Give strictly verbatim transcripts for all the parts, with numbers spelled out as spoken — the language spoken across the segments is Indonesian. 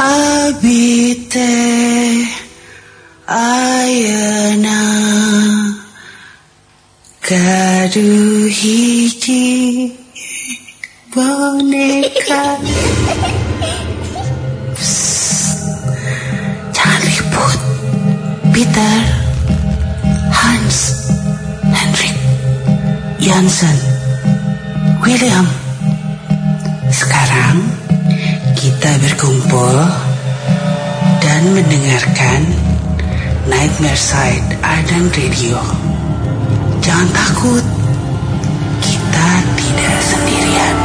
Abi teh ayeuna gaduh hiji boneka. Psst, jangan ribut. Peter, Hans, Hendrik, Jansen, William. Sekarang kita berkumpul dan mendengarkan Nightmare Side Ardan Radio. Jangan takut, kita tidak sendirian.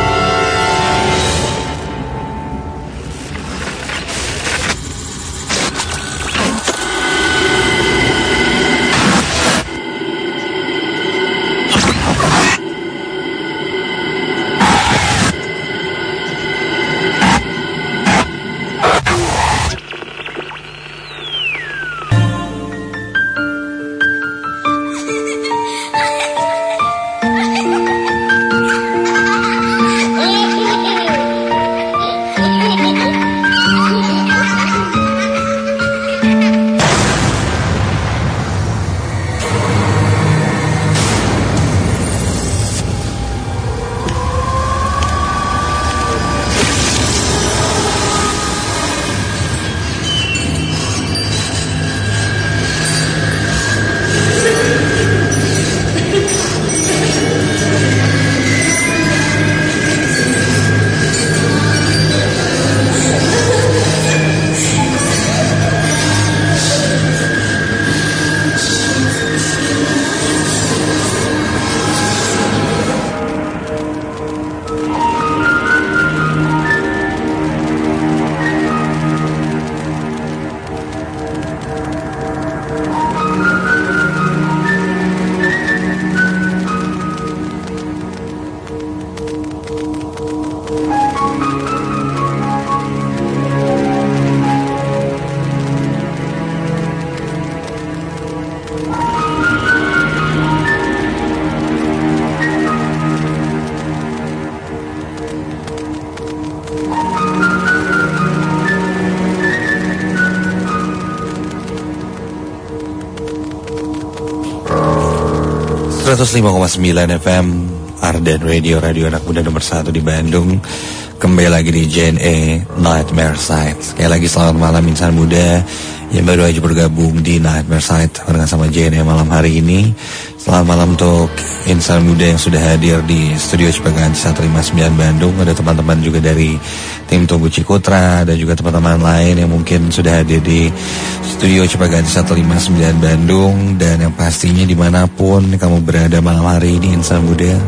seratus lima koma sembilan F M Ardan Radio, radio anak muda nomor satu di Bandung. Kembali lagi di J N E Nightmare Side. Sekali lagi selamat malam insan muda yang baru aja bergabung di Nightmare Side barengan sama J N E malam hari ini. Selamat malam untuk insan muda yang sudah hadir di studio Cipaganti seratus lima puluh sembilan Bandung. Ada teman-teman juga dari tim Tunggu Cikutra, ada juga teman-teman lain yang mungkin sudah hadir di studio Cipaganti seratus lima puluh sembilan Bandung. Dan yang pastinya dimanapun kamu berada malam hari ini insan muda,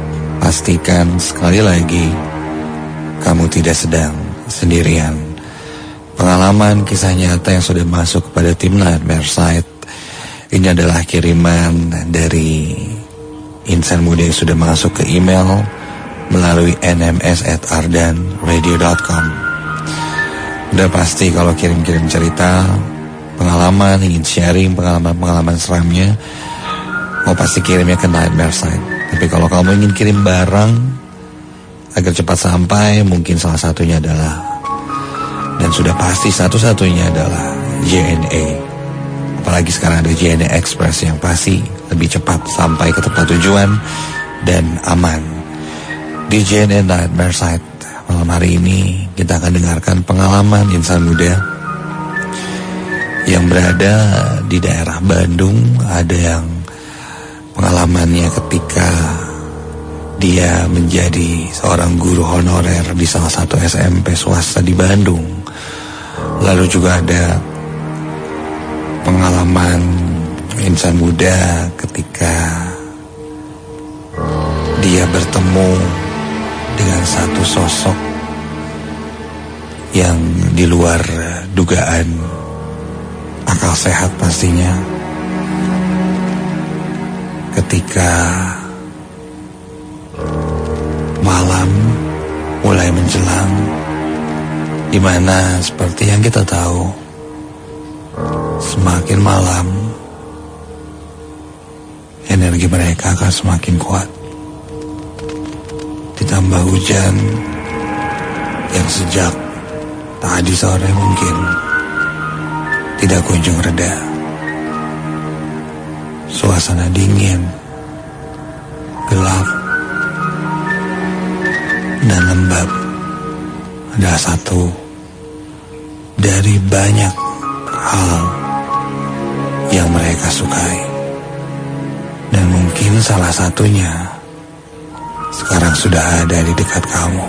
pastikan sekali lagi kamu tidak sedang sendirian. Pengalaman kisah nyata yang sudah masuk kepada tim Nightmare Side ini adalah kiriman dari insan muda yang sudah masuk ke email melalui n m s at ardan radio dot com. Udah pasti kalau kirim-kirim cerita, pengalaman, ingin sharing pengalaman-pengalaman seramnya, mau pasti kirimnya ke Nightmare Side. Tapi kalau kamu ingin kirim barang agar cepat sampai, mungkin salah satunya adalah, dan sudah pasti satu-satunya adalah J N E. Apalagi sekarang ada J N E Express yang pasti lebih cepat sampai ke tempat tujuan dan aman. Di J N E Nightmare Side malam hari ini kita akan dengarkan pengalaman insan muda yang berada di daerah Bandung. Ada yang pengalamannya ketika dia menjadi seorang guru honorer di salah satu S M P swasta di Bandung. Lalu juga ada pengalaman insan muda ketika dia bertemu dengan satu sosok yang di luar dugaan akal sehat pastinya, ketika malam mulai menjelang, di mana seperti yang kita tahu, semakin malam energi mereka akan semakin kuat. Ditambah hujan yang sejak tadi di sore mungkin tidak kunjung reda. Suasana dingin, gelap, dan lembab adalah satu dari banyak hal yang mereka sukai. Dan mungkin salah satunya sekarang sudah ada di dekat kamu.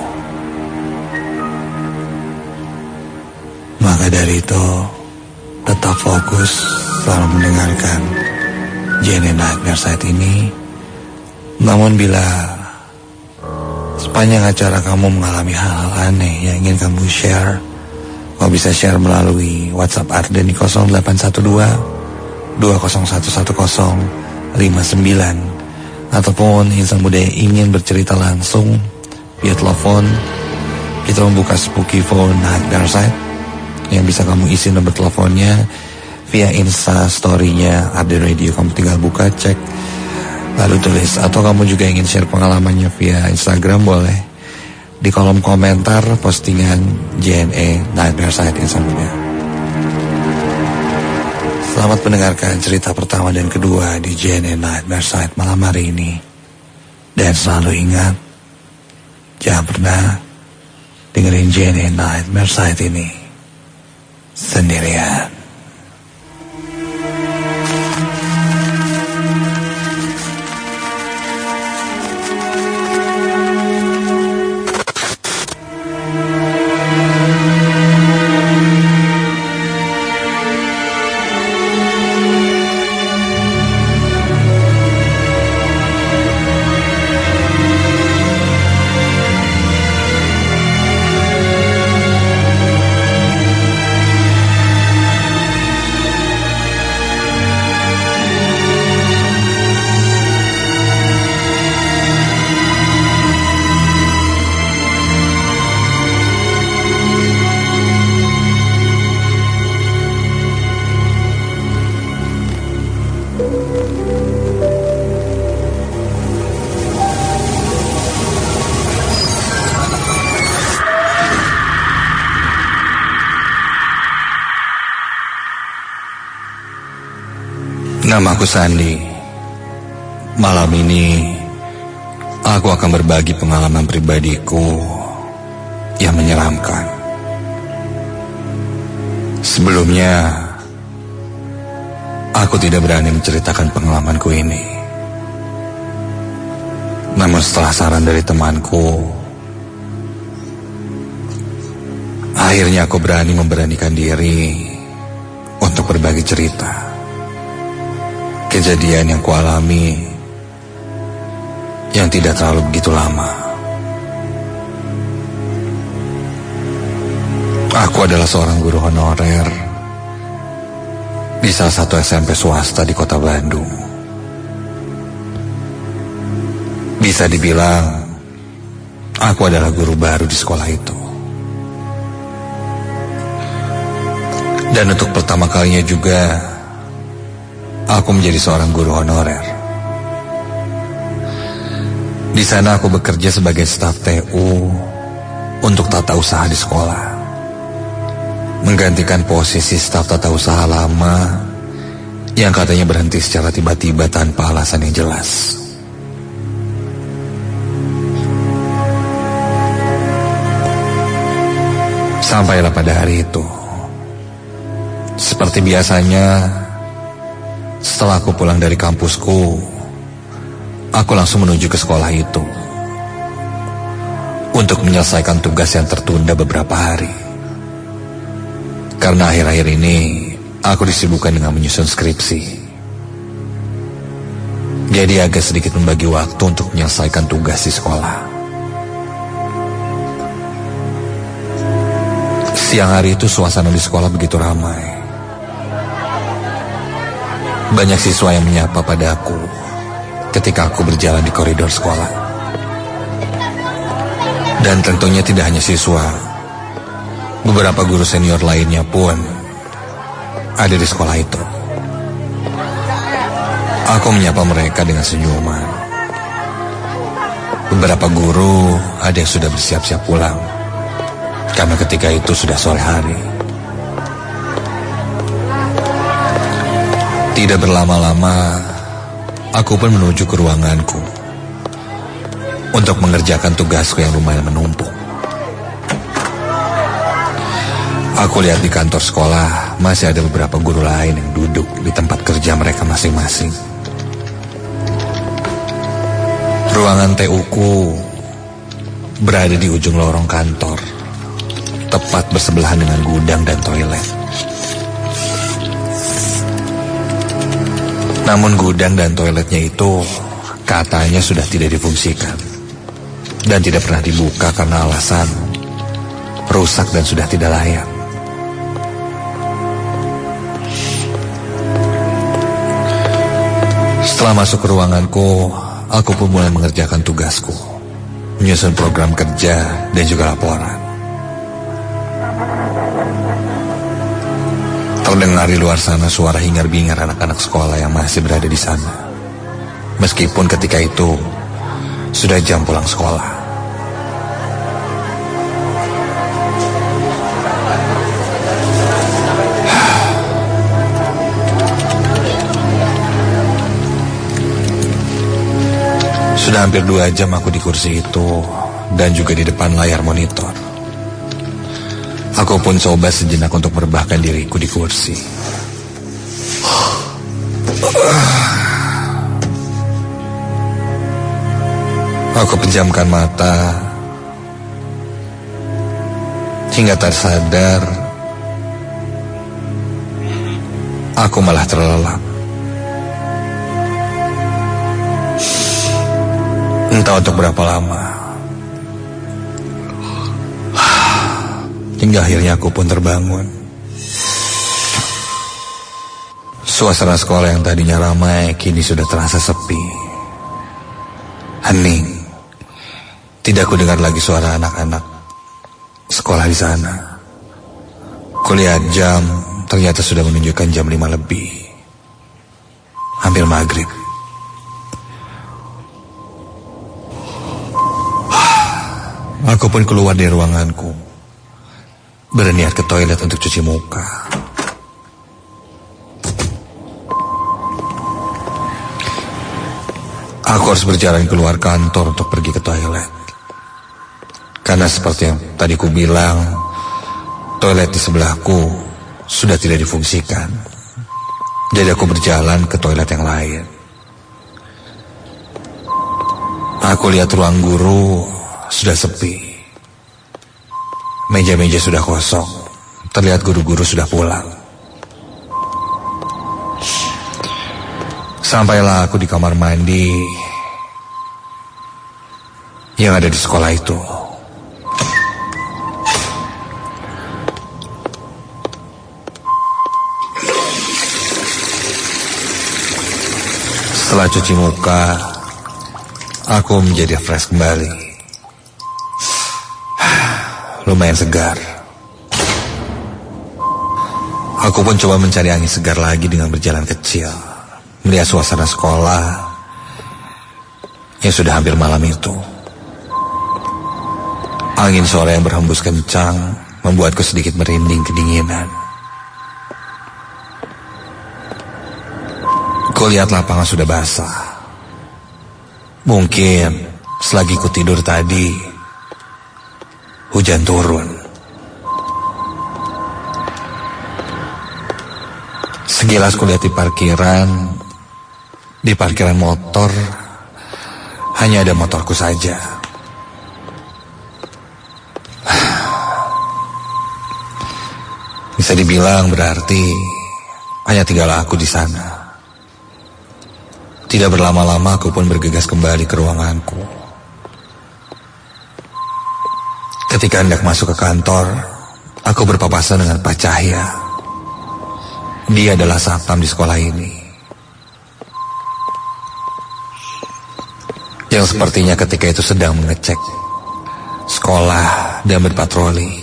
Maka dari itu, tetap fokus selalu mendengarkan J N E Night Merside ini. Namun bila sepanjang acara kamu mengalami hal-hal aneh yang ingin kamu share, kau bisa share melalui WhatsApp Arden di nol delapan satu dua dua nol satu satu nol lima sembilan, ataupun insan muda yang ingin bercerita langsung via telepon. Kita membuka Spooky Phone Night Merside yang bisa kamu isi nomor teleponnya via Insta story-nya Arden Radio. Kamu tinggal buka, cek, lalu tulis. Atau kamu juga ingin share pengalamannya via Instagram, boleh di kolom komentar postingan J N E Night Merside insan muda. Selamat mendengarkan cerita pertama dan kedua di J N E Night Merside malam hari ini. Dan selalu ingat, jangan pernah dengerin J N E Night Merside ini sendirian. Namaku Sandi. Malam ini aku akan berbagi pengalaman pribadiku yang menyeramkan. Sebelumnya aku tidak berani menceritakan pengalamanku ini. Namun setelah saran dari temanku, akhirnya aku berani memberanikan diri untuk berbagi cerita. Kejadian yang kualami yang tidak terlalu begitu lama. Aku adalah seorang guru honorer di salah satu S M P swasta di kota Bandung. Bisa dibilang aku adalah guru baru di sekolah itu. Dan untuk pertama kalinya juga aku menjadi seorang guru honorer. Di sana aku bekerja sebagai staf T U untuk tata usaha di sekolah, menggantikan posisi staf tata usaha lama yang katanya berhenti secara tiba-tiba tanpa alasan yang jelas. Sampailah pada hari itu, seperti biasanya, setelah aku pulang dari kampusku, aku langsung menuju ke sekolah itu untuk menyelesaikan tugas yang tertunda beberapa hari. Karena akhir-akhir ini aku disibukkan dengan menyusun skripsi. Jadi agak sedikit membagi waktu untuk menyelesaikan tugas di sekolah. Siang hari itu suasana di sekolah begitu ramai. Banyak siswa yang menyapa padaku ketika aku berjalan di koridor sekolah. Dan tentunya tidak hanya siswa, beberapa guru senior lainnya pun ada di sekolah itu. Aku menyapa mereka dengan senyuman. Beberapa guru ada yang sudah bersiap-siap pulang, Karena ketika itu sudah sore hari. Tidak berlama-lama, aku pun menuju ke ruanganku untuk mengerjakan tugasku yang lumayan menumpuk. Aku lihat di kantor sekolah masih ada beberapa guru lain yang duduk di tempat kerja mereka masing-masing. Ruangan T U-ku berada di ujung lorong kantor, tepat bersebelahan dengan gudang dan toilet. Namun gudang dan toiletnya itu katanya sudah tidak difungsikan dan tidak pernah dibuka karena alasan rusak dan sudah tidak layak. Setelah masuk ke ruanganku, aku pun mulai mengerjakan tugasku, menyusun program kerja dan juga laporan. Terdengar di luar sana suara hingar-bingar anak-anak sekolah yang masih berada di sana. Meskipun ketika itu sudah jam pulang sekolah. Sudah hampir dua jam aku di kursi itu dan juga di depan layar monitor. Aku pun coba sejenak untuk merebahkan diriku di kursi. Aku pejamkan mata hingga tak sadar aku malah terlelap. Entah untuk berapa lama, hingga akhirnya aku pun terbangun. Suasana sekolah yang tadinya ramai kini sudah terasa sepi, hening. Tidak ku dengar lagi suara anak-anak sekolah di sana. Kulihat jam, ternyata sudah menunjukkan jam lima lebih, hampir maghrib. Aku pun keluar dari ruanganku, berniat ke toilet untuk cuci muka. Aku harus berjalan keluar kantor untuk pergi ke toilet. Karena seperti yang tadi ku bilang, toilet di sebelahku sudah tidak difungsikan. Jadi aku berjalan ke toilet yang lain. Aku lihat ruang guru sudah sepi. Meja-meja sudah kosong. Terlihat guru-guru sudah pulang. Sampailah aku di kamar mandi yang ada di sekolah itu. Setelah cuci muka, aku menjadi fresh kembali. Lumayan segar. Aku pun coba mencari angin segar lagi dengan berjalan kecil, melihat suasana sekolah yang sudah hampir malam itu. Angin sore yang berhembus kencang membuatku sedikit merinding kedinginan. Kulihat lapangan sudah basah. Mungkin selagi ku tidur tadi hujan turun. Sekilas kulihat di parkiran, di parkiran motor hanya ada motorku saja. Bisa dibilang berarti hanya tinggal aku di sana. Tidak berlama-lama aku pun bergegas kembali ke ruanganku. Ketika hendak masuk ke kantor, aku berpapasan dengan Pak Cahya. Dia adalah satpam di sekolah ini, yang sepertinya ketika itu sedang mengecek sekolah dan berpatroli.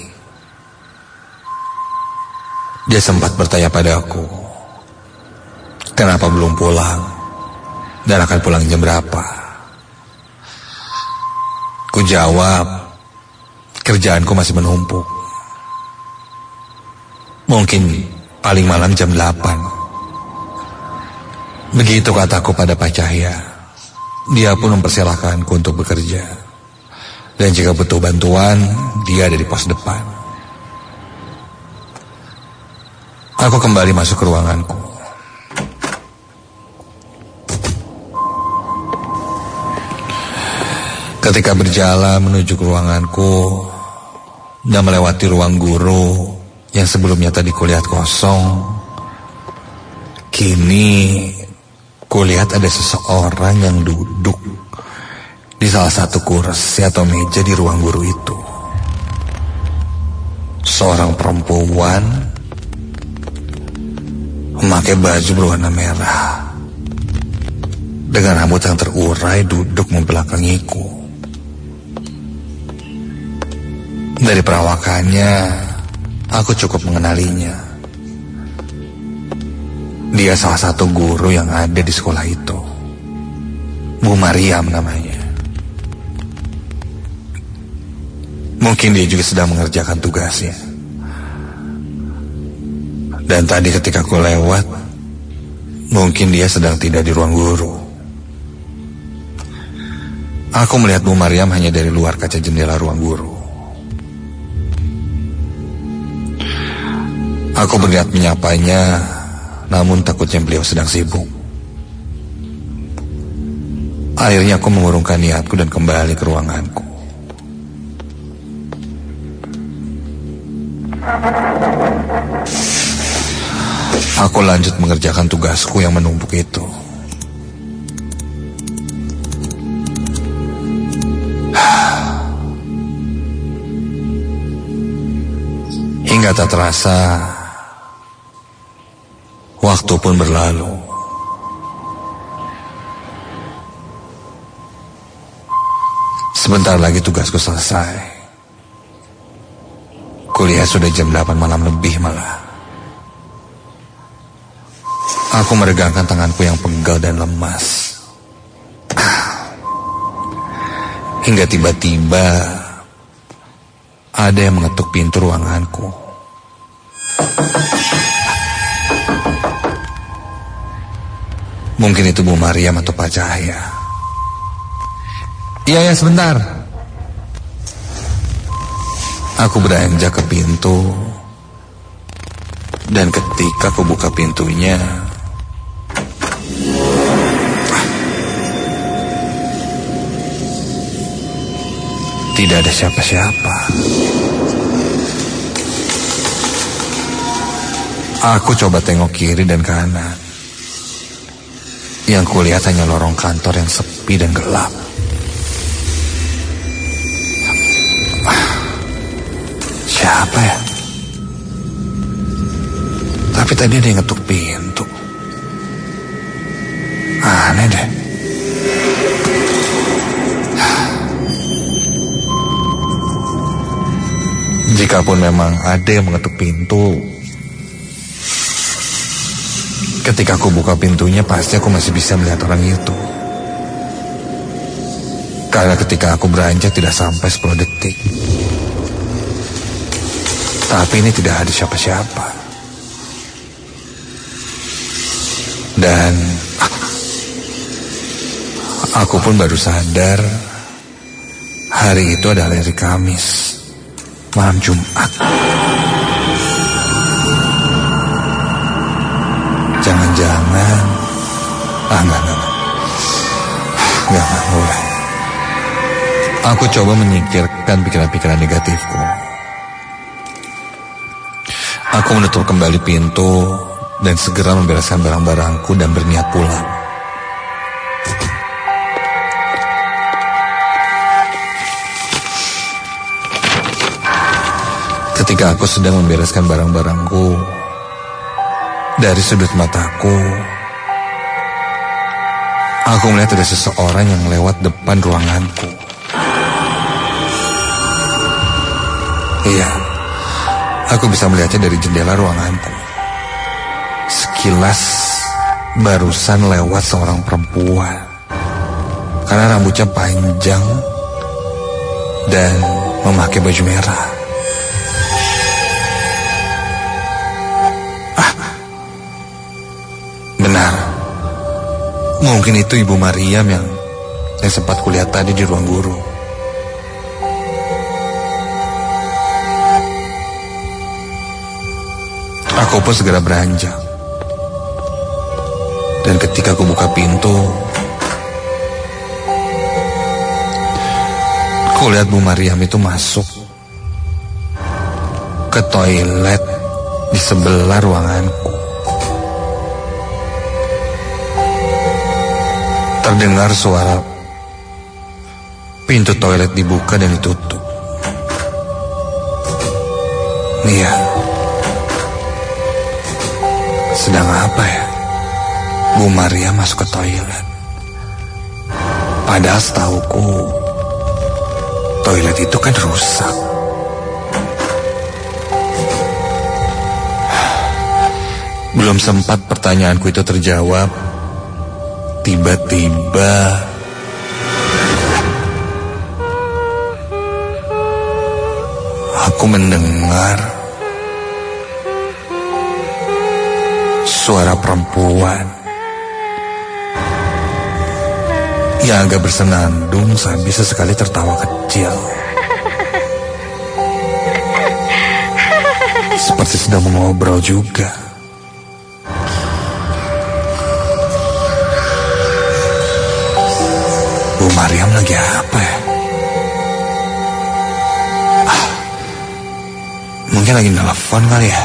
Dia sempat bertanya padaku, kenapa belum pulang dan akan pulang jam berapa? Ku jawab, kerjaanku masih menumpuk Mungkin paling malam jam delapan. Begitu kataku pada Pak Cahya. Dia pun mempersilahkanku untuk bekerja. Dan jika butuh bantuan, dia ada di pos depan. Aku kembali masuk ke ruanganku. Ketika berjalan menuju ke ruanganku dan melewati ruang guru yang sebelumnya tadi kulihat kosong, kini kulihat ada seseorang yang duduk di salah satu kursi atau meja di ruang guru itu. Seorang perempuan memakai baju berwarna merah dengan rambut yang terurai duduk membelakangiku. Dari perawakannya, aku cukup mengenalinya. Dia salah satu guru yang ada di sekolah itu. Bu Mariam namanya. Mungkin dia juga sedang mengerjakan tugasnya. Dan tadi ketika aku lewat, mungkin dia sedang tidak di ruang guru. Aku melihat Bu Mariam hanya dari luar kaca jendela ruang guru. Aku berniat menyapanya, namun takutnya beliau sedang sibuk. Akhirnya aku mengurungkan niatku dan kembali ke ruanganku. Aku lanjut mengerjakan tugasku yang menumpuk itu. Hingga tak terasa, waktu pun berlalu. Sebentar lagi tugasku selesai. Kuliah sudah jam delapan malam lebih malah. Aku meregangkan tanganku yang pegal dan lemas. Hingga tiba-tiba ada yang mengetuk pintu ruanganku. Mungkin itu Bu Mariam atau Pak Cahya. Iya ya sebentar. Aku beranjak ke pintu. Dan ketika aku buka pintunya, tidak ada siapa-siapa. Aku coba tengok kiri dan kanan. Yang kulihat hanya lorong kantor yang sepi dan gelap. Siapa ya? Tapi tadi ada yang ngetuk pintu. Aneh deh. Jikapun memang ada yang mengetuk pintu, ketika aku buka pintunya pasti aku masih bisa melihat orang itu. Karena ketika aku beranjak tidak sampai sepuluh detik. Tapi ini tidak ada siapa-siapa. Dan aku pun baru sadar hari itu adalah hari Kamis, malam Jumat. Jangan-jangan Ah enggak, enggak Enggak, enggak boleh. Aku coba menyingkirkan pikiran-pikiran negatifku. Aku menutup kembali pintu dan segera membereskan barang-barangku dan berniat pulang. Ketika aku sedang membereskan barang-barangku, dari sudut mataku, aku melihat ada seseorang yang lewat depan ruanganku. Iya, aku bisa melihatnya dari jendela ruanganku. Sekilas barusan lewat seorang perempuan, karena rambutnya panjang dan memakai baju merah. Mungkin itu Ibu Mariam yang yang sempat kulihat tadi di ruang guru. Aku pun segera beranjak. Dan ketika aku buka pintu, aku lihat Bu Mariam itu masuk ke toilet di sebelah ruanganku. Terdengar suara pintu toilet dibuka dan ditutup. Iya. Sedang apa ya? Bu Maria masuk ke toilet. Padahal setahuku toilet itu kan rusak. Belum sempat pertanyaanku itu terjawab, tiba-tiba aku mendengar suara perempuan yang agak bersenandung sambil sesekali tertawa kecil, seperti sedang mengobrol juga. Bu Mariam lagi apa ya? Ah, mungkin lagi nelfon kali ya?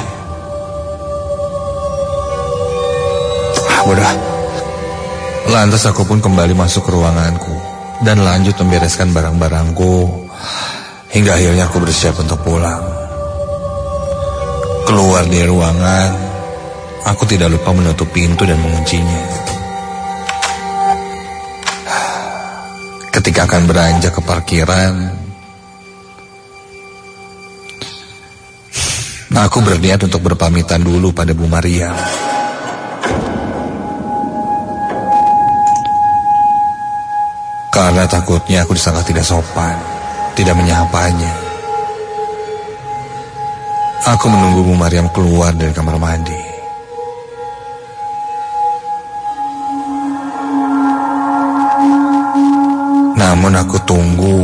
Ah, bodoh. Lantas aku pun kembali masuk ke ruanganku dan lanjut membereskan barang-barangku hingga akhirnya aku bersiap untuk pulang. Keluar dari ruangan, aku tidak lupa menutup pintu dan menguncinya. Ketika akan beranjak ke parkiran, aku berniat untuk berpamitan dulu pada Bu Maria. Karena takutnya aku disangka tidak sopan, tidak menyapanya. Aku menunggu Bu Mariam keluar dari kamar mandi. Namun aku tunggu,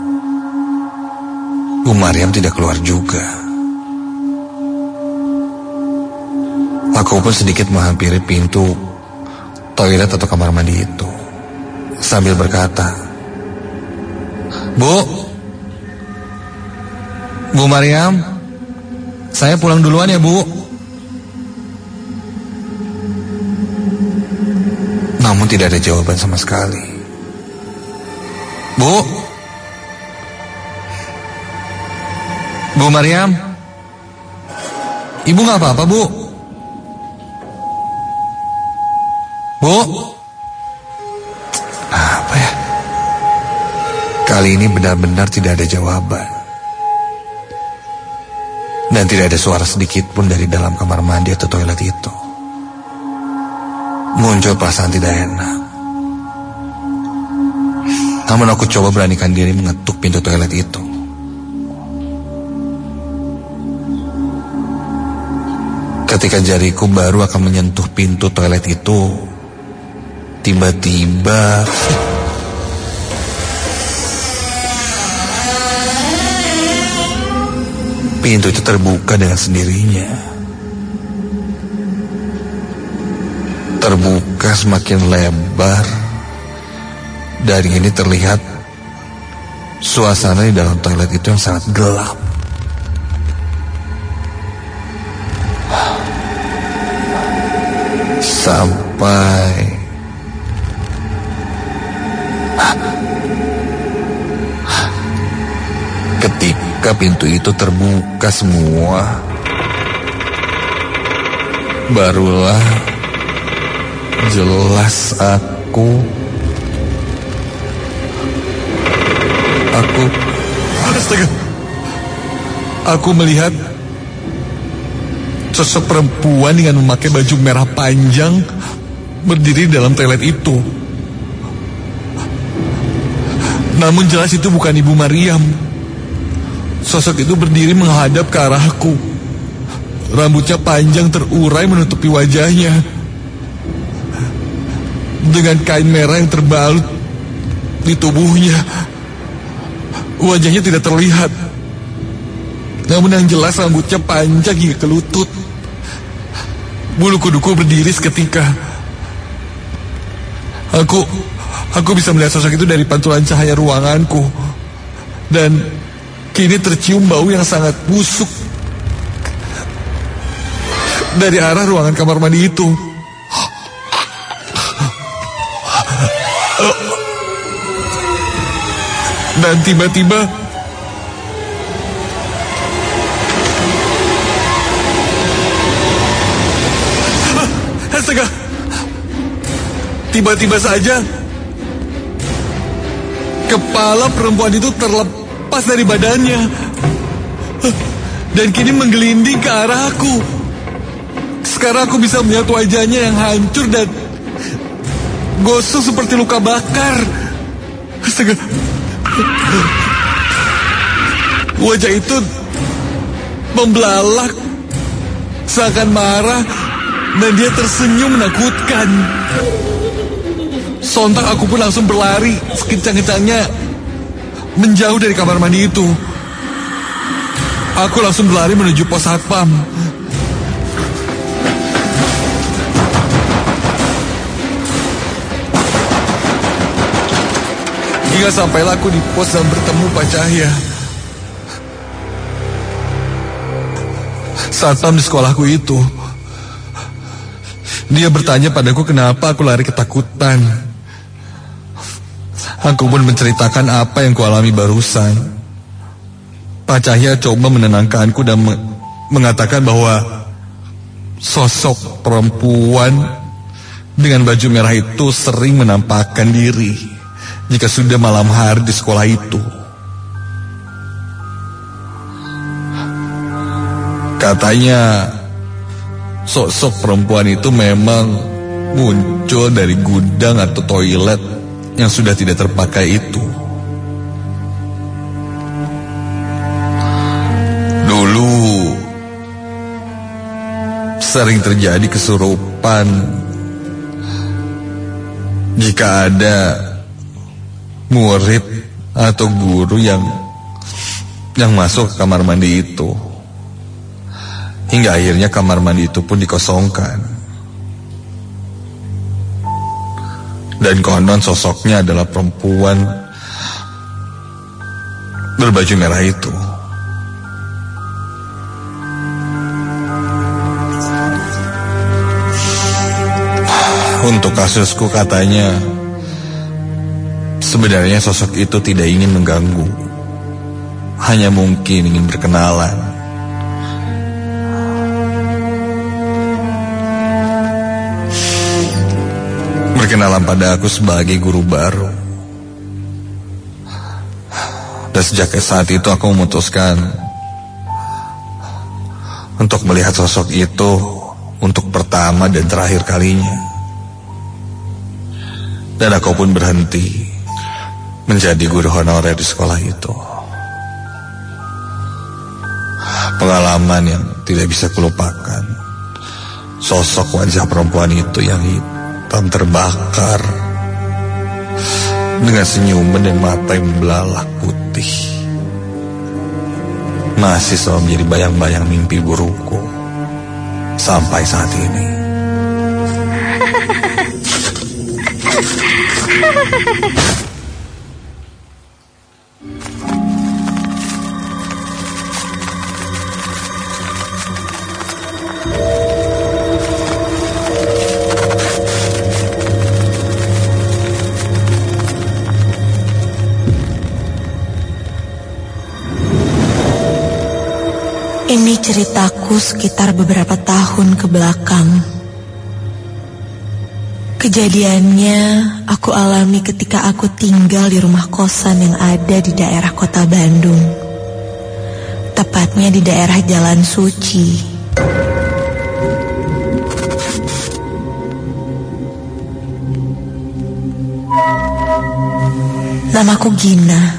Bu Mariam tidak keluar juga. Aku pun sedikit menghampiri pintu toilet atau kamar mandi itu, sambil berkata, Bu, Bu Mariam, saya pulang duluan ya Bu. Namun tidak ada jawaban sama sekali. Bu, Bu Mariam, Ibu gak apa-apa Bu? Bu, apa ya? Kali ini benar-benar tidak ada jawaban. Dan tidak ada suara sedikit pun dari dalam kamar mandi atau toilet itu. Muncul perasaan tidak enak. Namun aku coba beranikan diri mengetuk pintu toilet itu. Ketika jariku baru akan menyentuh pintu toilet itu, tiba-tiba pintu itu terbuka dengan sendirinya. Terbuka semakin lebar. Dari ini terlihat suasana di dalam toilet itu yang sangat gelap. Sampai ketika pintu itu terbuka semua, barulah jelas aku Aku Astaga Aku melihat sosok perempuan dengan memakai baju merah panjang berdiri dalam toilet itu. Namun jelas itu bukan Ibu Mariam. Sosok itu berdiri menghadap ke arahku. Rambutnya panjang terurai menutupi wajahnya. dengan kain merah yang terbalut di tubuhnya. Wajahnya tidak terlihat, namun yang jelas rambutnya panjang hingga ke lutut. Bulu kuduku berdiri seketika. Aku, aku bisa melihat sosok itu dari pantulan cahaya ruanganku. Dan kini tercium bau yang sangat busuk dari arah ruangan kamar mandi itu. Dan tiba-tiba Astaga, tiba-tiba saja kepala perempuan itu terlepas dari badannya dan kini menggelinding ke arahku. Sekarang aku bisa melihat wajahnya yang hancur dan gosong seperti luka bakar. Astaga. Wajah itu membelalak seakan marah dan dia tersenyum menakutkan. Sontak aku pun langsung berlari sekencang-kencangnya menjauh dari kamar mandi itu. Aku langsung berlari menuju pos satpam. Hingga sampailah aku di pos dan bertemu Pak Cahya, satpam di sekolahku itu. Dia bertanya padaku kenapa aku lari ketakutan. Aku pun menceritakan apa yang kualami barusan. Pak Cahya coba menenangkanku dan me- mengatakan bahwa sosok perempuan dengan baju merah itu sering menampakkan diri jika sudah malam hari di sekolah itu. Katanya sosok perempuan itu memang muncul dari gudang atau toilet yang sudah tidak terpakai itu. Dulu sering terjadi kesurupan jika ada murid atau guru yang yang masuk ke kamar mandi itu. Hingga akhirnya kamar mandi itu pun dikosongkan. Dan konon sosoknya adalah perempuan berbaju merah itu. Untuk kasusku katanya sebenarnya sosok itu tidak ingin mengganggu, hanya mungkin ingin berkenalan. Berkenalan pada aku sebagai guru baru. Dan sejak saat itu aku memutuskan untuk melihat sosok itu untuk pertama dan terakhir kalinya. Dan aku pun berhenti menjadi guru honorer di sekolah itu. Pengalaman yang tidak bisa kulupakan. Sosok wajah perempuan itu yang hitam terbakar dengan senyuman dan mata yang membelalak putih masih selalu menjadi bayang-bayang mimpi burukku sampai saat ini. Ini ceritaku sekitar beberapa tahun ke belakang. Kejadiannya aku alami ketika aku tinggal di rumah kosan yang ada di daerah kota Bandung. Tepatnya di daerah Jalan Suci. Namaku Gina.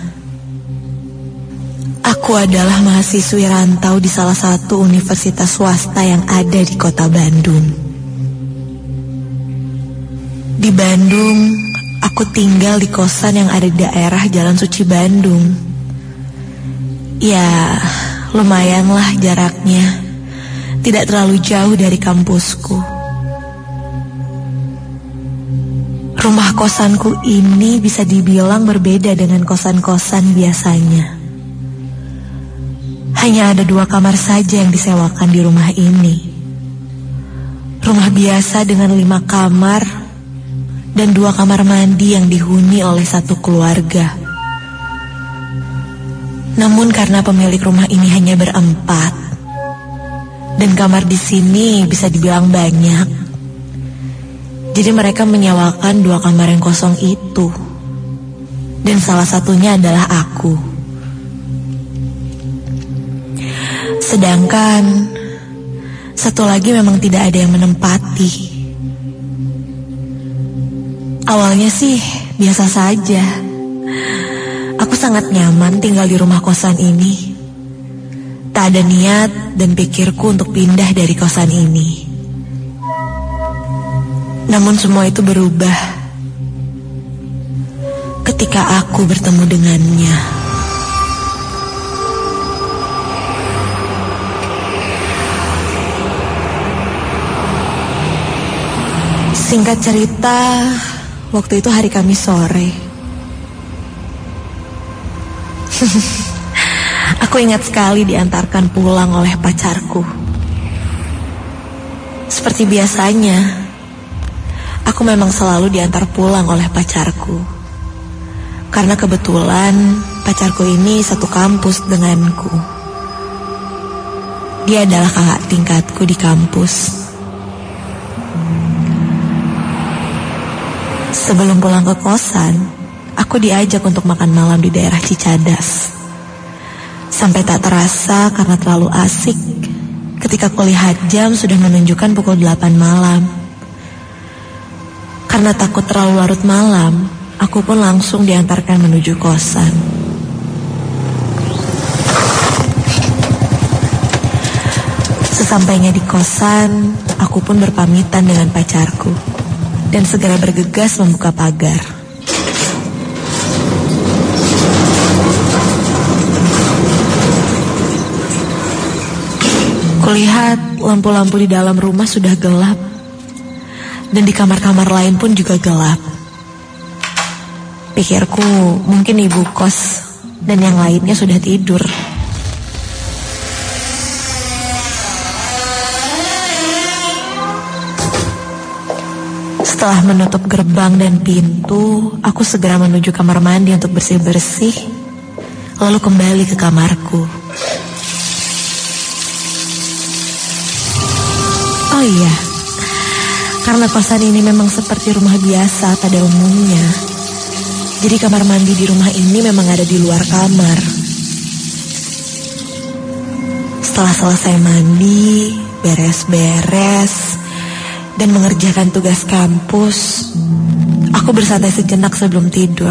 Aku adalah mahasiswi rantau di salah satu universitas swasta yang ada di kota Bandung. Di Bandung, aku tinggal di kosan yang ada di daerah Jalan Suci Bandung. Ya, lumayanlah jaraknya. Tidak terlalu jauh dari kampusku. Rumah kosanku ini bisa dibilang berbeda dengan kosan-kosan biasanya. Hanya ada dua kamar saja yang disewakan di rumah ini. Rumah biasa dengan lima kamar dan dua kamar mandi yang dihuni oleh satu keluarga. Namun karena pemilik rumah ini hanya berempat, dan kamar di sini bisa dibilang banyak, jadi mereka menyewakan dua kamar yang kosong itu. Dan salah satunya adalah aku. Sedangkan satu lagi memang tidak ada yang menempati. Awalnya sih biasa saja. Aku sangat nyaman tinggal di rumah kosan ini. Tak ada niat dan pikirku untuk pindah dari kosan ini. Namun semua itu berubah ketika aku bertemu dengannya. Singkat cerita, waktu itu hari Kamis sore. Aku ingat sekali diantarkan pulang oleh pacarku. Seperti biasanya, aku memang selalu diantar pulang oleh pacarku. Karena kebetulan pacarku ini satu kampus denganku. Dia adalah kakak tingkatku di kampus. Sebelum pulang ke kosan, aku diajak untuk makan malam di daerah Cicadas. Sampai tak terasa karena terlalu asik, ketika kulihat jam sudah menunjukkan pukul delapan malam. Karena takut terlalu larut malam, aku pun langsung diantarkan menuju kosan. Sesampainya di kosan, aku pun berpamitan dengan pacarku dan segera bergegas membuka pagar. Kulihat lampu-lampu di dalam rumah sudah gelap, dan di kamar-kamar lain pun juga gelap. Pikirku mungkin ibu kos dan yang lainnya sudah tidur. Setelah menutup gerbang dan pintu, aku segera menuju kamar mandi untuk bersih-bersih, lalu kembali ke kamarku. Oh iya, karena kosan ini memang seperti rumah biasa pada umumnya, jadi kamar mandi di rumah ini memang ada di luar kamar. Setelah selesai mandi, beres-beres, dan mengerjakan tugas kampus, aku bersantai sejenak sebelum tidur.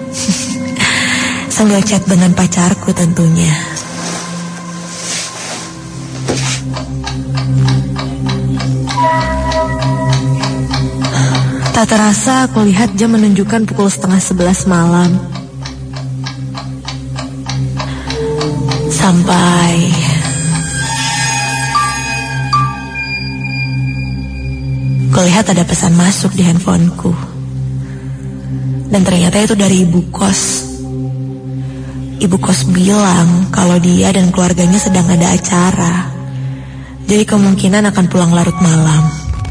Sambil chat dengan pacarku tentunya. Tak terasa aku lihat jam menunjukkan pukul setengah sebelas malam. Sampai kulihat ada pesan masuk di handphoneku. Dan ternyata itu dari ibu kos. Ibu kos bilang kalau dia dan keluarganya sedang ada acara, jadi kemungkinan akan pulang larut malam.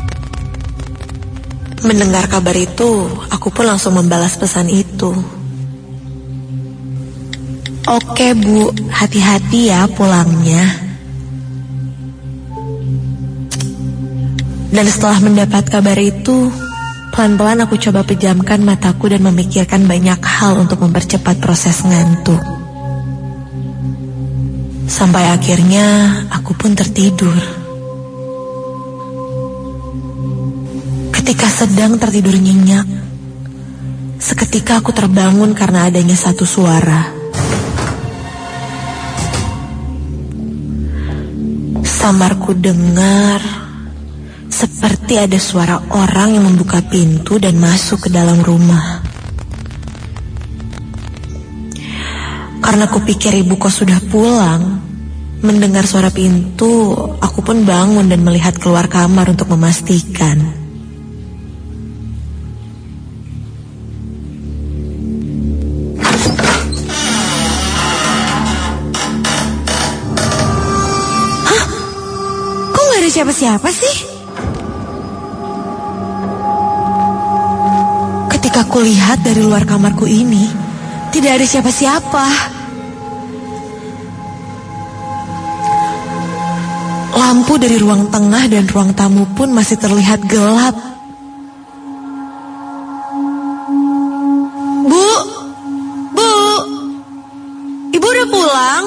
Mendengar kabar itu, aku pun langsung membalas pesan itu. Oke bu, hati-hati ya pulangnya. Dan setelah mendapat kabar itu, pelan-pelan aku coba pejamkan mataku dan memikirkan banyak hal untuk mempercepat proses ngantuk. Sampai akhirnya aku pun tertidur. Ketika sedang tertidur nyenyak, seketika aku terbangun karena adanya satu suara. Samar ku dengar seperti ada suara orang yang membuka pintu dan masuk ke dalam rumah. Karena kupikir ibu kos sudah pulang, mendengar suara pintu, aku pun bangun dan melihat keluar kamar untuk memastikan. Hah? Kok gak ada siapa-siapa sih? Ketika kulihat dari luar kamarku ini, tidak ada siapa-siapa. Lampu dari ruang tengah dan ruang tamu pun masih terlihat gelap. Bu, Bu, Ibu udah pulang?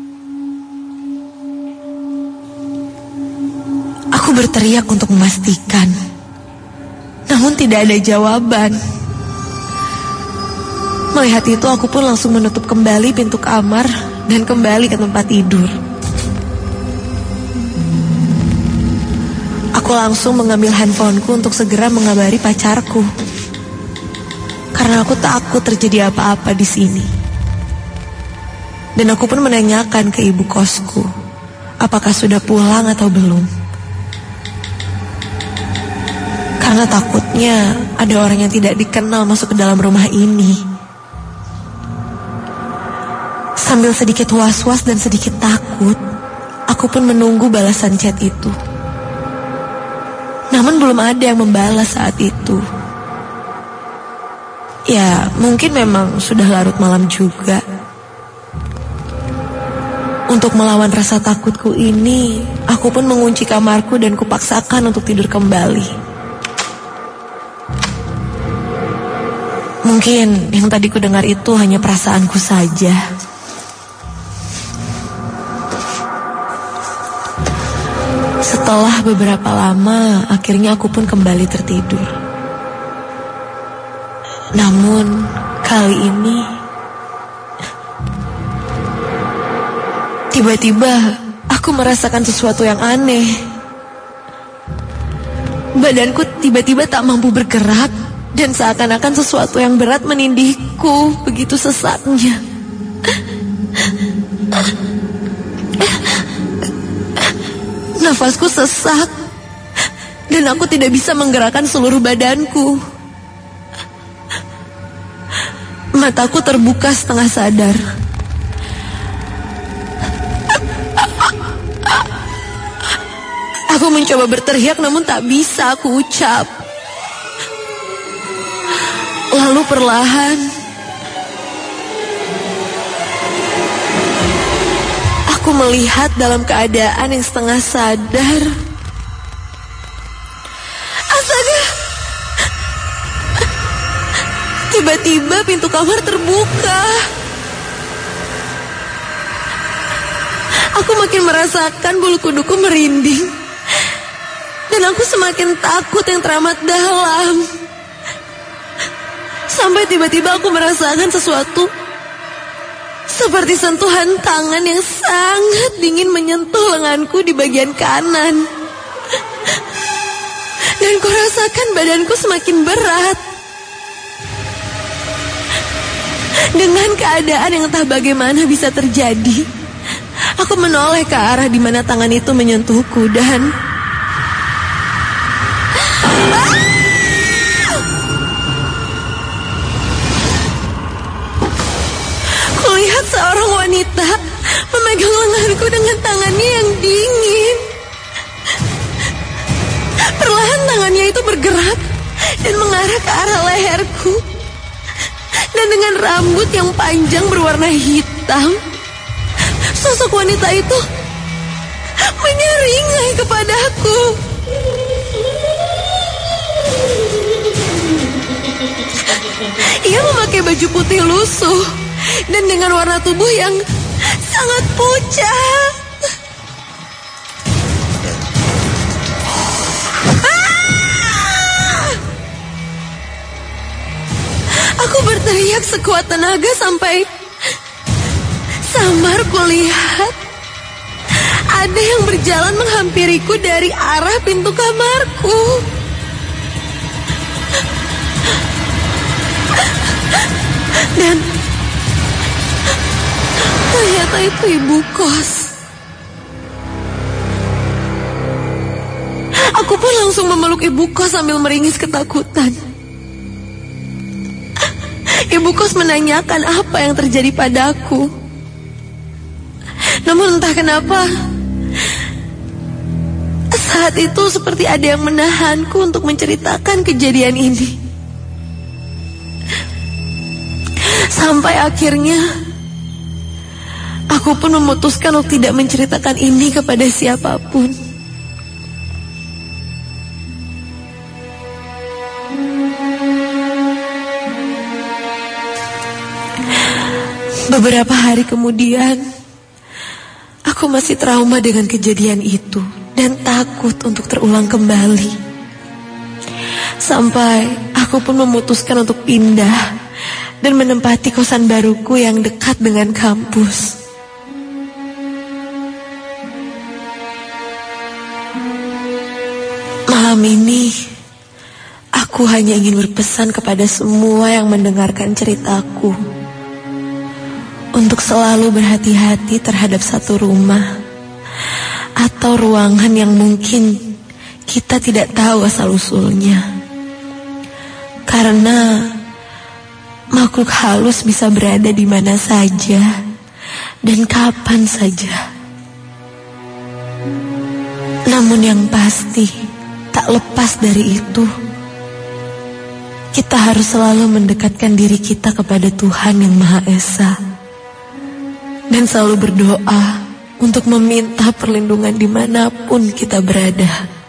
Aku berteriak untuk memastikan, namun tidak ada jawaban. Melihat itu aku pun langsung menutup kembali pintu kamar dan kembali ke tempat tidur. Aku langsung mengambil handphoneku untuk segera mengabari pacarku. Karena aku takut terjadi apa-apa di sini. Dan aku pun menanyakan ke ibu kosku, apakah sudah pulang atau belum. Karena takutnya ada orang yang tidak dikenal masuk ke dalam rumah ini. Sambil sedikit was-was dan sedikit takut, aku pun menunggu balasan chat itu. Namun belum ada yang membalas saat itu. Ya, mungkin memang sudah larut malam juga. Untuk melawan rasa takutku ini, aku pun mengunci kamarku dan kupaksakan untuk tidur kembali. Mungkin yang tadi ku dengar itu hanya perasaanku saja. Setelah beberapa lama, akhirnya aku pun kembali tertidur. Namun, kali ini tiba-tiba aku merasakan sesuatu yang aneh. Badanku tiba-tiba tak mampu bergerak dan seakan-akan sesuatu yang berat menindihku, begitu sesaknya. Nafasku sesak dan aku tidak bisa menggerakkan seluruh badanku. Mataku terbuka setengah sadar. Aku mencoba berteriak namun tak bisa aku ucap. Lalu perlahan aku melihat dalam keadaan yang setengah sadar. Astaga! Tiba-tiba pintu kamar terbuka. Aku makin merasakan bulu kuduku merinding. Dan aku semakin takut yang teramat dalam. Sampai tiba-tiba aku merasakan sesuatu seperti sentuhan tangan yang sangat dingin menyentuh lenganku di bagian kanan. Dan kurasakan badanku semakin berat. Dengan keadaan yang entah bagaimana bisa terjadi, aku menoleh ke arah di mana tangan itu menyentuhku dan kulihat seorang wanita memegang lenganku dengan tangannya yang dingin. Perlahan tangannya itu bergerak dan mengarah ke arah leherku. Dan dengan rambut yang panjang berwarna hitam, sosok wanita itu menyeringai kepadaku. Ia memakai baju putih lusuh dan dengan warna tubuh yang sangat pucat. Ah! Aku berteriak sekuat tenaga sampai samar kulihat ada yang berjalan menghampiriku dari arah pintu kamarku. Dan ternyata itu ibu kos. Aku pun langsung memeluk ibu kos sambil meringis ketakutan. Ibu kos menanyakan apa yang terjadi padaku. Namun entah kenapa, saat itu seperti ada yang menahanku untuk menceritakan kejadian ini. Sampai akhirnya aku pun memutuskan untuk tidak menceritakan ini kepada siapapun. Beberapa hari kemudian, aku masih trauma dengan kejadian itu dan takut untuk terulang kembali. Sampai aku pun memutuskan untuk pindah dan menempati kosan baruku yang dekat dengan kampus. Malam ini, aku hanya ingin berpesan kepada semua yang mendengarkan ceritaku untuk selalu berhati-hati terhadap satu rumah atau ruangan yang mungkin kita tidak tahu asal-usulnya. Karena makhluk halus bisa berada di mana saja dan kapan saja. Namun yang pasti, tak lepas dari itu, kita harus selalu mendekatkan diri kita kepada Tuhan yang Maha Esa dan selalu berdoa untuk meminta perlindungan dimanapun kita berada.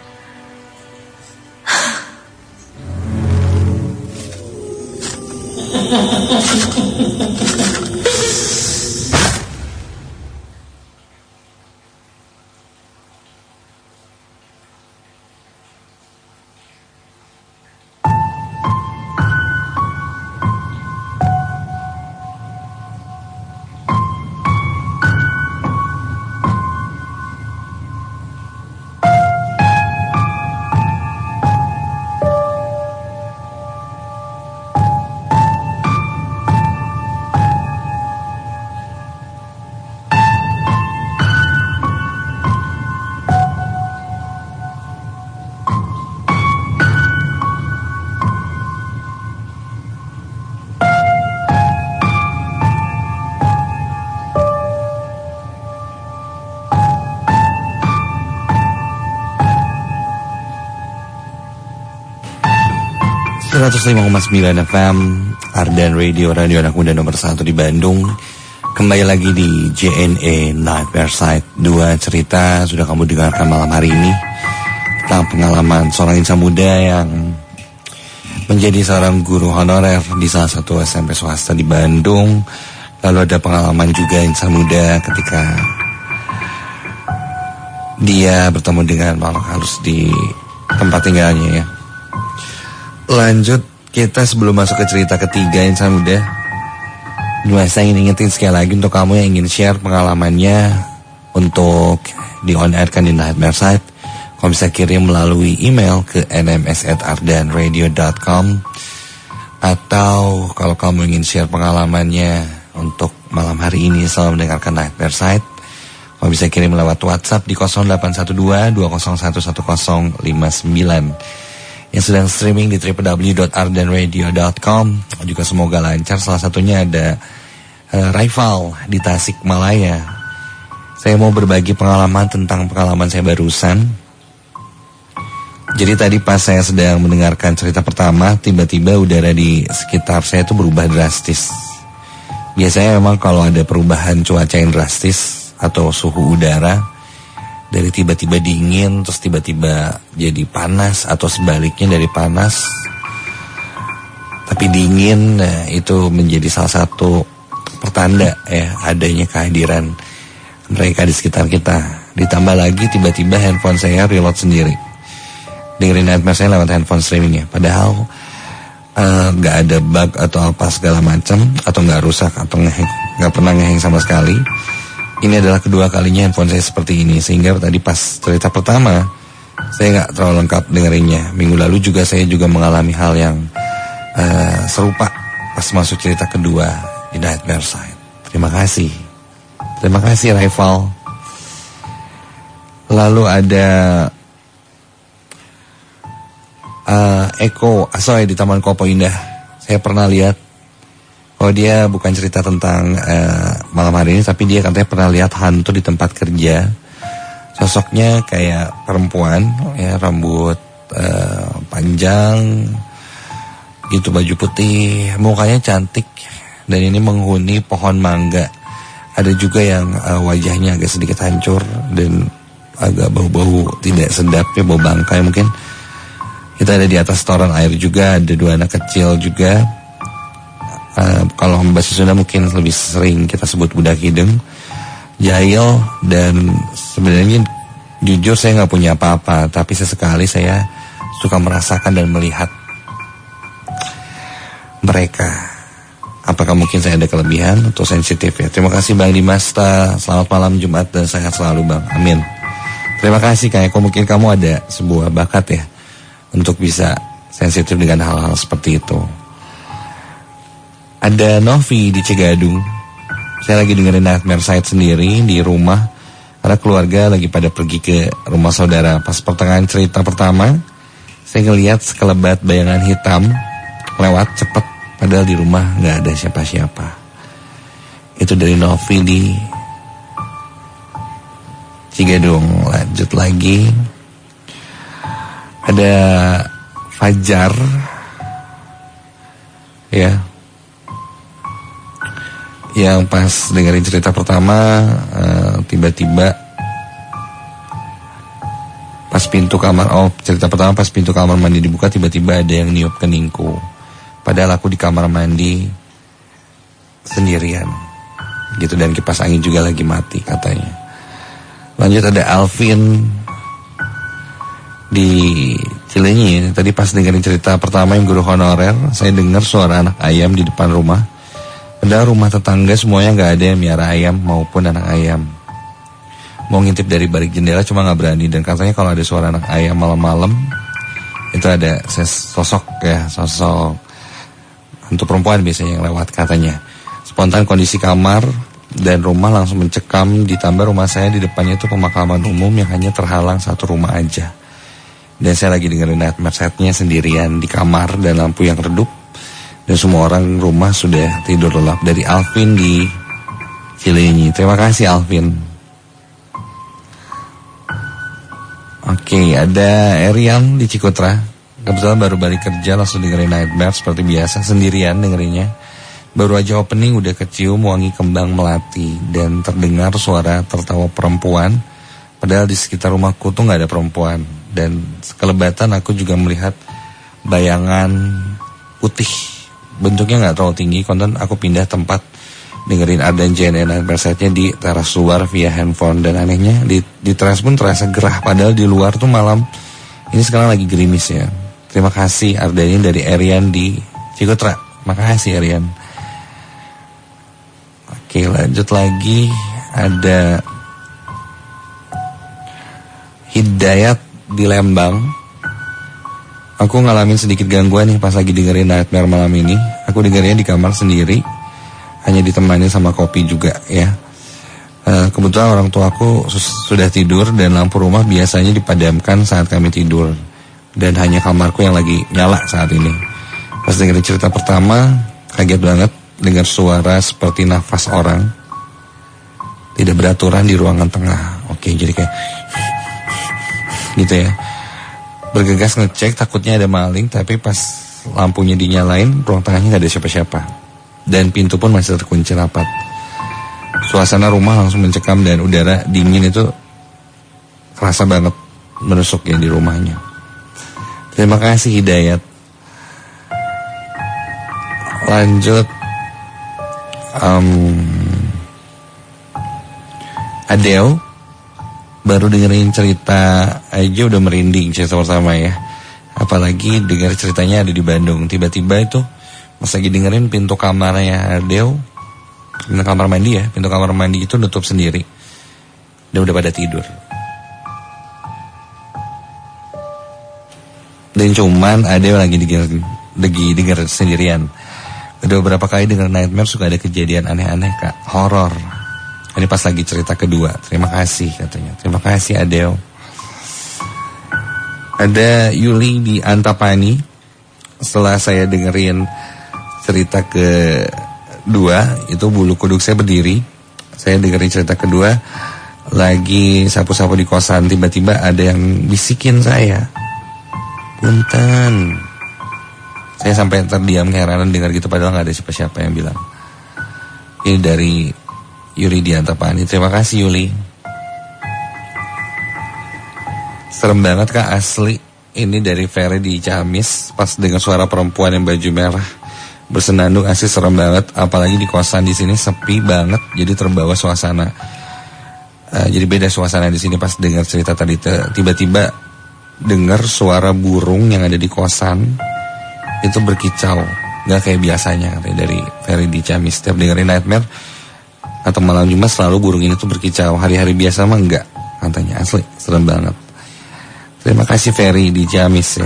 seratus lima koma sembilan F M Ardan Radio, radio anak muda nomor satu di Bandung. Kembali lagi di J N E Nightmare Side. Dua cerita sudah kamu dengarkan malam hari ini tentang pengalaman seorang insan muda yang menjadi seorang guru honorer di salah satu S M P swasta di Bandung. Lalu ada pengalaman juga insan muda ketika dia bertemu dengan makhluk halus di tempat tinggalnya ya. Lanjut, kita sebelum masuk ke cerita ketiga insan muda, saya ingin ingetin sekali lagi untuk kamu yang ingin share pengalamannya untuk di on air kan di Nightmare Side. Kamu bisa kirim melalui email ke n m s at ardan radio dot com, atau kalau kamu ingin share pengalamannya untuk malam hari ini selalu mendengarkan Nightmare Side, kamu bisa kirim lewat WhatsApp di nol delapan satu dua dua nol satu satu nol lima sembilan. Yang sedang streaming di w w w dot ardan radio dot com. Juga semoga lancar. Salah satunya ada uh, rival di Tasikmalaya. Saya mau berbagi pengalaman tentang pengalaman saya barusan. Jadi tadi pas saya sedang mendengarkan cerita pertama, tiba-tiba udara di sekitar saya itu berubah drastis. Biasanya memang kalau ada perubahan cuaca yang drastis atau suhu udara, dari tiba-tiba dingin terus tiba-tiba jadi panas, atau sebaliknya dari panas tapi dingin, nah itu menjadi salah satu pertanda ya adanya kehadiran mereka di sekitar kita. Ditambah lagi tiba-tiba handphone saya reload sendiri, dengerin Nightmare saya lewat handphone streamingnya, padahal nggak uh, ada bug atau apa segala macam, atau nggak rusak atau ngehang, nggak pernah ngehang sama sekali. ini adalah kedua kalinya handphone saya seperti ini, sehingga tadi pas cerita pertama saya nggak terlalu lengkap dengerinnya. Minggu lalu juga saya juga mengalami hal yang uh, serupa pas masuk cerita kedua di Nightmare Side. Terima kasih, terima kasih rival. Lalu ada uh, Eko Asoy di Taman Kopo Indah. Saya pernah lihat. Oh, dia bukan cerita tentang uh, malam hari ini, tapi dia katanya pernah lihat hantu di tempat kerja. Sosoknya kayak perempuan, ya, rambut uh, panjang, gitu, baju putih, mukanya cantik, dan ini menghuni pohon mangga. Ada juga yang uh, wajahnya agak sedikit hancur dan agak bau-bau tidak sedap, ya, bau bangkai mungkin. Kita ada di atas toran air juga, ada dua anak kecil juga. Uh, kalau bahasa Sunda mungkin lebih sering kita sebut budak hidung, jahil, dan sebenarnya jujur saya nggak punya apa-apa, tapi sesekali saya suka merasakan dan melihat mereka. Apakah mungkin saya ada kelebihan atau sensitif, ya? Terima kasih Bang Dimas, selamat malam Jumat dan sehat selalu Bang, amin. Terima kasih Kak Eko, mungkin kamu ada sebuah bakat ya untuk bisa sensitif dengan hal-hal seperti itu. Ada Novi di Cigadung. Saya lagi dengerin Nightmare Side sendiri di rumah, karena keluarga lagi pada pergi ke rumah saudara. Pas pertengahan cerita pertama, saya ngelihat sekelebat bayangan hitam lewat cepet, padahal di rumah gak ada siapa-siapa. Itu dari Novi di Cigadung. Lanjut lagi, ada Fajar, ya, yang pas dengerin cerita pertama, uh, tiba-tiba pas pintu kamar, oh cerita pertama pas pintu kamar mandi dibuka, tiba-tiba ada yang niup keningku. Padahal aku di kamar mandi sendirian, gitu, dan kipas angin juga lagi mati katanya. Lanjut ada Alvin di Cilenyi. Tadi pas dengerin cerita pertama yang guru honorer, saya dengar suara anak ayam di depan rumah. Padahal rumah tetangga semuanya gak ada yang miara ayam maupun anak ayam. Mau ngintip dari balik jendela cuma gak berani. Dan katanya kalau ada suara anak ayam malam-malam, itu ada sosok, ya, sosok hantu perempuan biasanya yang lewat katanya. Spontan kondisi kamar dan rumah langsung mencekam. Ditambah rumah saya di depannya itu pemakaman umum yang hanya terhalang satu rumah aja. Dan saya lagi dengerin Nightmare Side-nya sendirian di kamar dan lampu yang redup. Dan semua orang rumah sudah tidur lelap. Dari Alvin di Cilenyi. Terima kasih Alvin. Oke, ada Erian di Cikutra. Kebetulan baru balik kerja, langsung dengerin Nightmare seperti biasa, sendirian dengerinnya. Baru aja opening udah kecium wangi kembang melati dan terdengar suara tertawa perempuan. Padahal di sekitar rumahku tuh gak ada perempuan. Dan sekelebatan aku juga melihat bayangan putih. Bentuknya gak terlalu tinggi. Konten aku pindah tempat dengerin Ardan J N N Nightmare-nya di teras luar via handphone. Dan anehnya di, di teras pun terasa gerah. Padahal di luar tuh malam ini sekarang lagi gerimis ya. Terima kasih Ardan dari Erian di Cikutra. Makasih Erian. Oke, lanjut lagi. Ada Hidayat di Lembang. Aku ngalamin sedikit gangguan nih pas lagi dengerin Nightmare malam ini. Aku dengerinnya di kamar sendiri, hanya ditemani sama kopi juga ya. Uh, kebetulan orang tua aku sudah tidur dan lampu rumah biasanya dipadamkan saat kami tidur. Dan hanya kamarku yang lagi nyala saat ini. Pas dengerin cerita pertama, kaget banget dengar suara seperti nafas orang tidak beraturan di ruangan tengah. Oke, jadi kayak gitu ya. Bergegas ngecek takutnya ada maling, tapi pas lampunya dinyalain, ruang tengahnya gak ada siapa-siapa. Dan pintu pun masih terkunci rapat. Suasana rumah langsung mencekam dan udara dingin itu kerasa banget menusuk ya di rumahnya. Terima kasih Hidayat. Lanjut um, Adele. Baru dengerin cerita aja udah merinding cerita pertama ya. Apalagi dengar ceritanya ada di Bandung. Tiba-tiba itu pas lagi dengerin pintu kamarnya Adele Pintu kamar mandi ya, pintu kamar mandi itu nutup sendiri. Dan udah pada tidur. Dan cuman ada yang lagi denger, lagi denger sendirian. Udah beberapa kali denger nightmare suka ada kejadian aneh-aneh kak, horor. Ini pas lagi cerita kedua. Terima kasih katanya. Terima kasih Adele. Ada Yuli di Antapani. Setelah saya dengerin cerita kedua, itu bulu kuduk saya berdiri. Saya dengerin cerita kedua, lagi sapu-sapu di kosan, tiba-tiba ada yang bisikin saya, punten. Saya sampai terdiam keheranan dengar gitu, padahal gak ada siapa-siapa yang bilang. Ini dari Yuli di Antapani. Terima kasih Yuli. Serem banget kak, asli. Ini dari Ferry di Ciamis. Pas dengar suara perempuan yang baju merah bersenandung, asli serem banget. Apalagi di kosan di sini sepi banget, jadi terbawa suasana. Uh, jadi beda suasana di sini pas dengar cerita tadi. Tiba-tiba dengar suara burung yang ada di kosan itu berkicau, nggak kayak biasanya katanya dari Ferry di Ciamis. Setiap dengerin nightmare atau malam Jumat selalu burung ini tuh berkicau. Hari-hari biasa mah enggak, katanya. Asli serem banget. Terima kasih Ferry di Ciamis ya.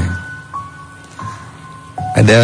Ada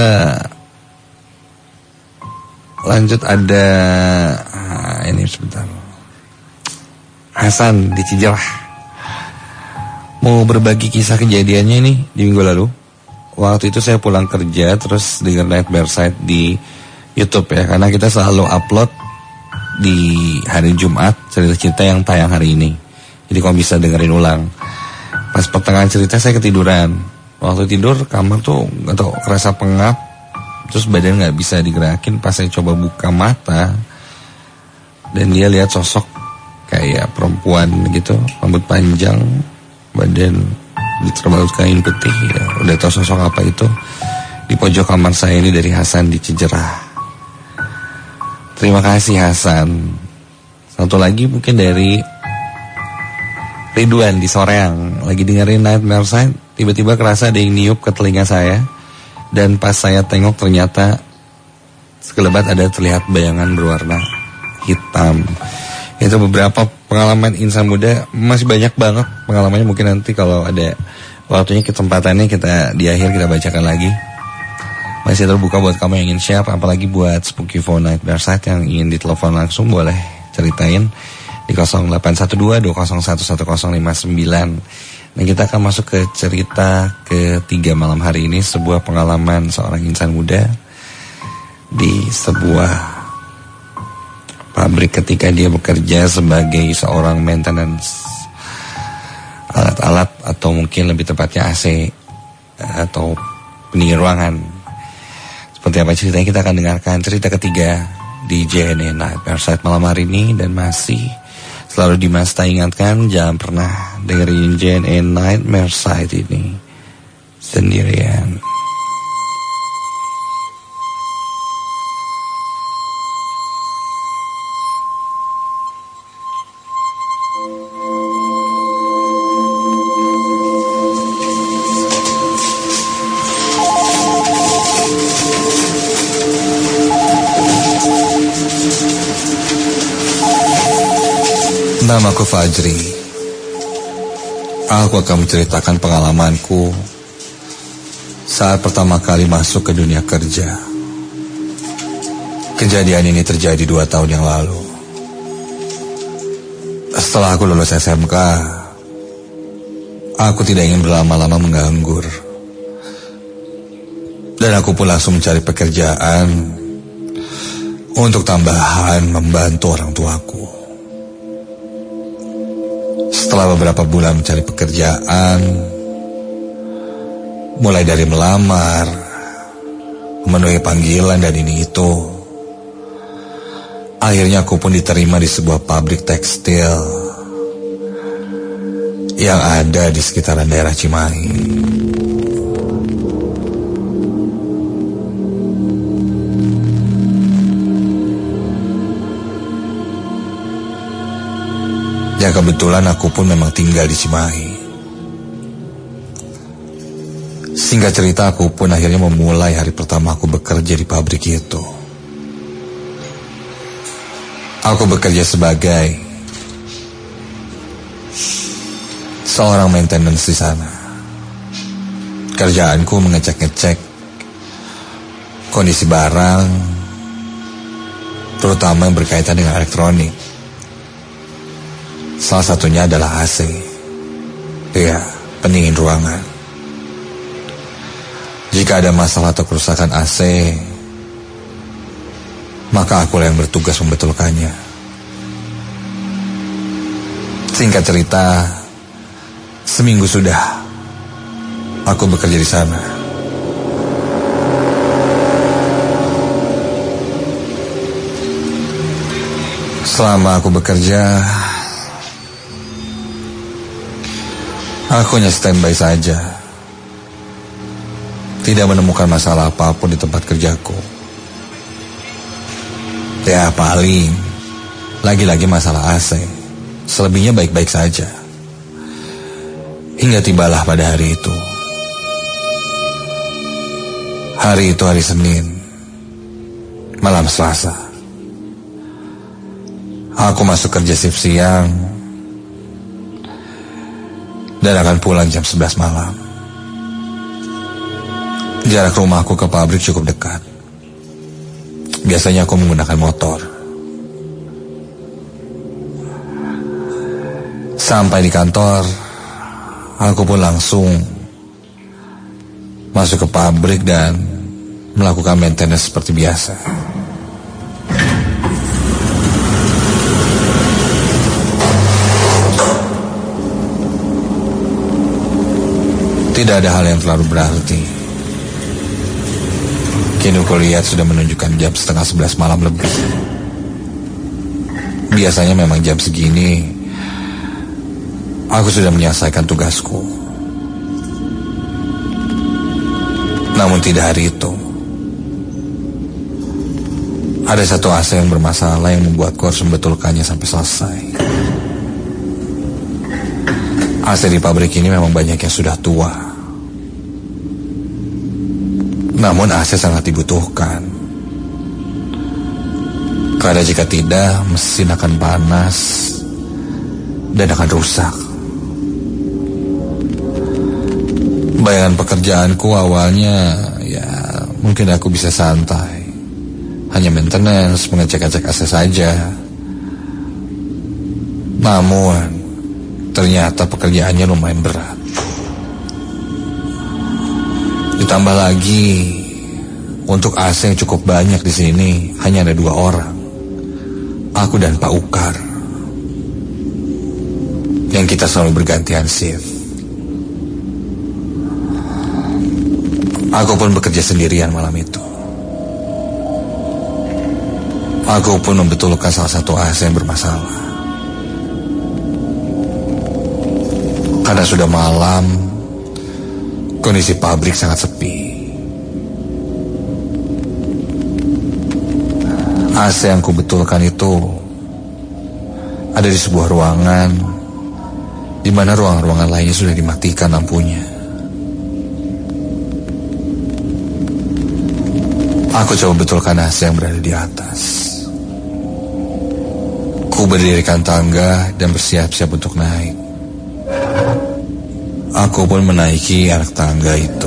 lanjut ada ah, ini sebentar. Hasan di Cijerah mau berbagi kisah kejadiannya ini di minggu lalu. Waktu itu saya pulang kerja terus dengar Nightmare Site di YouTube ya, karena kita selalu upload di hari Jumat cerita-cerita yang tayang hari ini. Jadi kamu bisa dengerin ulang. Pas pertengahan cerita saya ketiduran. Waktu tidur kamar tuh nggak tahu kerasa pengap, terus badan nggak bisa digerakin. Pas saya coba buka mata dan dia lihat sosok kayak perempuan gitu, rambut panjang, badan diterbalut kain putih ya. Udah tahu sosok apa itu. Di pojok kamar saya ini dari Hasan di Cijerah. Terima kasih Hasan. Satu lagi mungkin dari Ridwan di Soreang. Lagi dengerin Nightmare Site, tiba-tiba kerasa ada yang niup ke telinga saya. Dan pas saya tengok ternyata sekelebat ada terlihat bayangan berwarna hitam. Itu beberapa pengalaman insan muda, masih banyak banget pengalamannya. Mungkin nanti kalau ada waktunya, kesempatannya kita di akhir kita bacakan lagi. Masih terbuka buat kamu yang ingin share, apalagi buat Spooky Phone Nightmare Site yang ingin ditelepon langsung, boleh ceritain di nol delapan satu dua dua nol satu satu nol lima sembilan. Nah, kita akan masuk ke cerita ketiga malam hari ini, sebuah pengalaman seorang insan muda di sebuah pabrik ketika dia bekerja sebagai seorang maintenance alat-alat, atau mungkin lebih tepatnya A C atau pendingin ruangan. Seperti apa ceritanya, kita akan dengarkan cerita ketiga di J N E Nightmare Site malam hari ini. Dan masih selalu Dimasta ingatkan, jangan pernah dengerin J N E Nightmare Site ini sendirian. Namaku Fajri. Aku akan menceritakan pengalamanku saat pertama kali masuk ke dunia kerja. Kejadian ini terjadi dua tahun yang lalu. Setelah aku lulus S M K, aku tidak ingin berlama-lama menganggur. Dan aku pun langsung mencari pekerjaan untuk tambahan membantu orang tuaku. Setelah beberapa bulan mencari pekerjaan, mulai dari melamar, memenuhi panggilan dan ini itu, akhirnya aku pun diterima di sebuah pabrik tekstil yang ada di sekitaran daerah Cimahi. Ya kebetulan aku pun memang tinggal di Cimahi. Singkat cerita, aku pun akhirnya memulai hari pertama aku bekerja di pabrik itu. Aku bekerja sebagai seorang maintenance di sana. Kerjaanku mengecek-ngecek kondisi barang, terutama yang berkaitan dengan elektronik. Salah satunya adalah A C. Ya, pendingin ruangan. Jika ada masalah atau kerusakan A C, maka aku yang bertugas membetulkannya. Singkat cerita, seminggu sudah aku bekerja di sana. Selama aku bekerja, aku hanya standby saja. Tidak menemukan masalah apapun di tempat kerjaku. Ya paling lagi-lagi masalah A C. Selebihnya baik-baik saja. Hingga tibalah pada hari itu. Hari itu hari Senin, malam Selasa. Aku masuk kerja shift siang dan akan pulang jam sebelas malam. Jarak rumahku ke pabrik cukup dekat. Biasanya aku menggunakan motor. Sampai di kantor, aku pun langsung masuk ke pabrik dan melakukan maintenance seperti biasa. Tidak ada hal yang terlalu berarti. Kini aku lihat sudah menunjukkan jam setengah sebelas malam lebih. Biasanya memang jam segini aku sudah menyelesaikan tugasku. Namun tidak hari itu. Ada satu A C yang bermasalah yang membuatku harus membetulkannya sampai selesai. A C di pabrik ini memang banyak yang sudah tua. Namun A C sangat dibutuhkan. Karena jika tidak, mesin akan panas dan akan rusak. Bayangan pekerjaanku awalnya, ya mungkin aku bisa santai. Hanya maintenance, mengecek-ngecek A C saja. Namun, ternyata pekerjaannya lumayan berat. Ditambah lagi, untuk A C yang cukup banyak di sini hanya ada dua orang, aku dan Pak Ukar, yang kita selalu bergantian shift. Aku pun bekerja sendirian malam itu. Aku pun membetulkan salah satu A C yang bermasalah. Karena sudah malam, kondisi pabrik sangat sepi. A C yang kubetulkan itu ada di sebuah ruangan di mana ruangan-ruangan lainnya sudah dimatikan lampunya. Aku coba betulkan A C yang berada di atas. Ku berdirikan tangga dan bersiap-siap untuk naik. Aku pun menaiki anak tangga itu,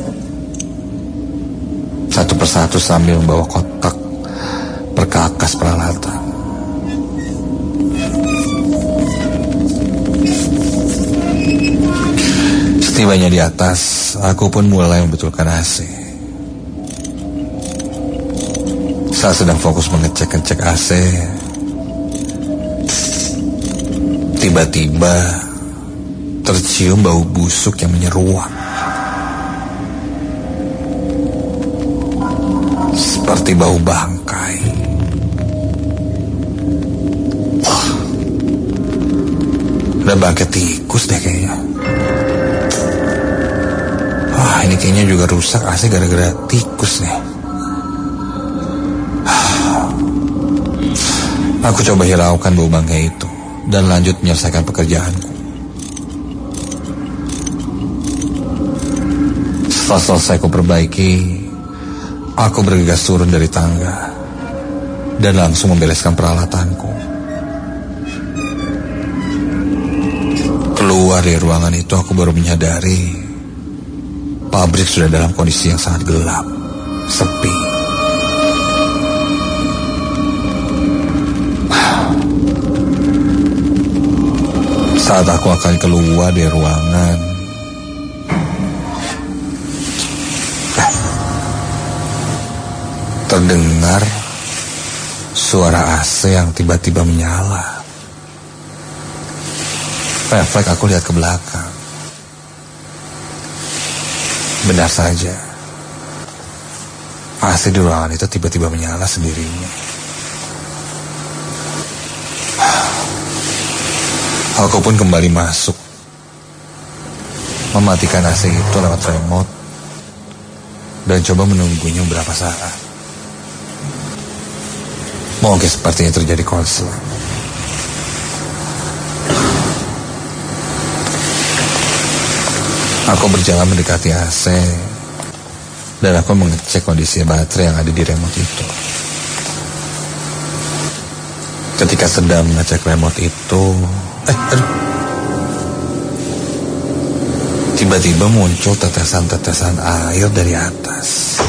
satu persatu sambil membawa kotak perkakas peralatan. Setibanya di atas, aku pun mulai membetulkan A C. Saat sedang fokus mengecek-ngecek A C, tiba-tiba tercium bau busuk yang menyeruak. Seperti bau bangkai. Wah, ada bangkai tikus deh kayaknya. Wah, ini kayaknya juga rusak A C gara-gara tikus nih. Aku coba hiraukan bau bangkai itu dan lanjut menyelesaikan pekerjaanku. Setelah selesai ku perbaiki, aku bergegas turun dari tangga. dan langsung membereskan peralatanku. Keluar dari ruangan itu aku baru menyadari pabrik sudah dalam kondisi yang sangat gelap, sepi. Saat aku akan keluar dari ruangan, terdengar suara A C yang tiba-tiba menyala. Refleks aku lihat ke belakang. Benar saja, A C di ruangan itu tiba-tiba menyala sendirinya. Aku pun kembali masuk, mematikan A C itu lewat remote dan coba menunggunya beberapa saat. Mungkin sepertinya terjadi korslet. Aku berjalan mendekati A C dan aku mengecek kondisi baterai yang ada di remote itu. Ketika sedang mengecek remote itu, eh, aduh, tiba-tiba muncul tetesan-tetesan air dari atas.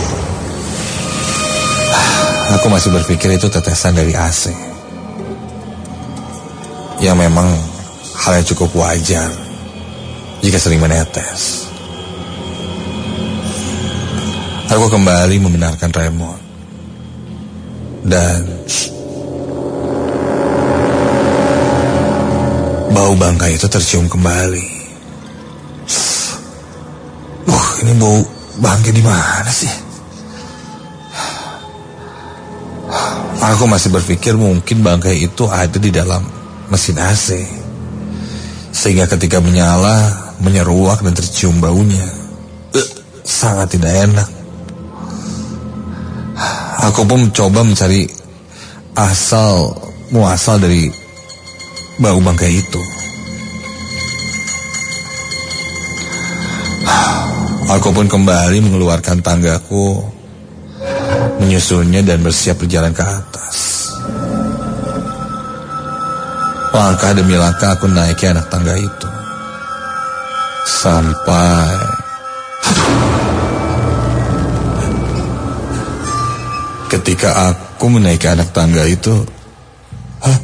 Aku masih berpikir itu tetesan dari A C. Ya memang hal yang cukup wajar jika sering menetes. Aku kembali membenarkan remote dan bau bangkai itu tercium kembali. Uh, ini bau bangkai di mana sih? Aku masih berpikir mungkin bangkai itu ada di dalam mesin A C, sehingga ketika menyala menyeruak dan tercium baunya. Uh, sangat tidak enak. Aku pun mencoba mencari asal muasal dari bau bangkai itu. Aku pun kembali mengeluarkan tanggaku, menyusunnya dan bersiap berjalan ke atas. Langkah demi langkah aku naiki anak tangga itu. Sampai ketika aku menaiki anak tangga itu, hah?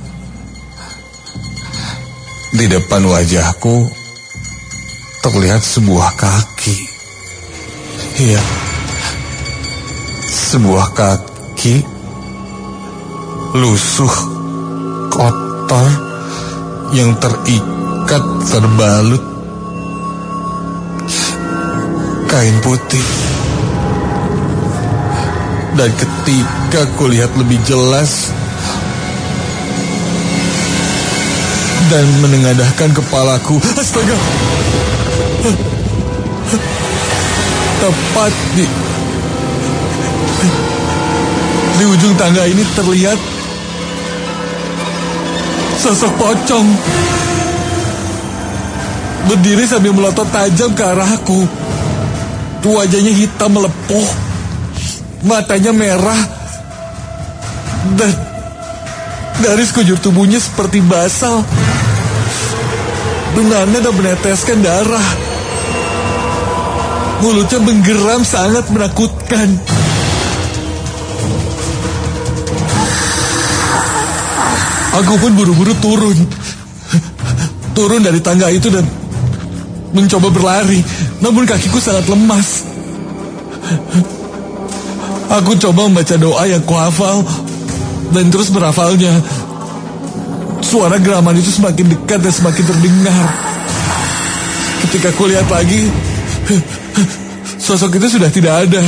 Di depan wajahku terlihat sebuah kaki. Iya, sebuah kaki lusuh, kotor, yang terikat terbalut kain putih. Dan ketika kulihat lebih jelas dan menengadahkan kepalaku, astaga, tepat di di ujung tangga ini terlihat sosok pocong berdiri sambil melotot tajam ke arahku. Wajahnya hitam melepuh, matanya merah, dan dari sekujur tubuhnya seperti basal, benarnya dan meneteskan darah. Mulutnya menggeram sangat menakutkan. Aku pun buru-buru turun Turun dari tangga itu dan mencoba berlari, namun kakiku sangat lemas. Aku coba membaca doa yang kuhafal dan terus berhafalnya. Suara geraman itu semakin dekat dan semakin terdengar. Ketika kulihat lagi, sosok itu sudah tidak ada.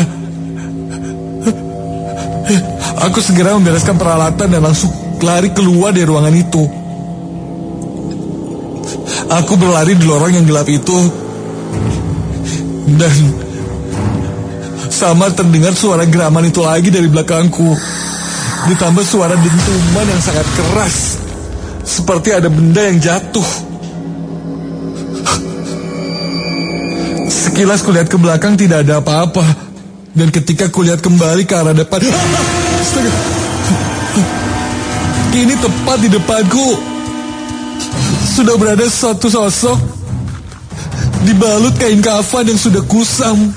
Aku segera membereskan peralatan dan langsung lari keluar dari ruangan itu. Aku berlari di lorong yang gelap itu, dan sama terdengar suara geraman itu lagi dari belakangku, ditambah suara dentuman yang sangat keras, seperti ada benda yang jatuh. Sekilas kulihat ke belakang tidak ada apa-apa, dan ketika kulihat kembali ke arah depan, astaga, Kini tepat di depanku sudah berada satu sosok dibalut kain kafan yang sudah kusam.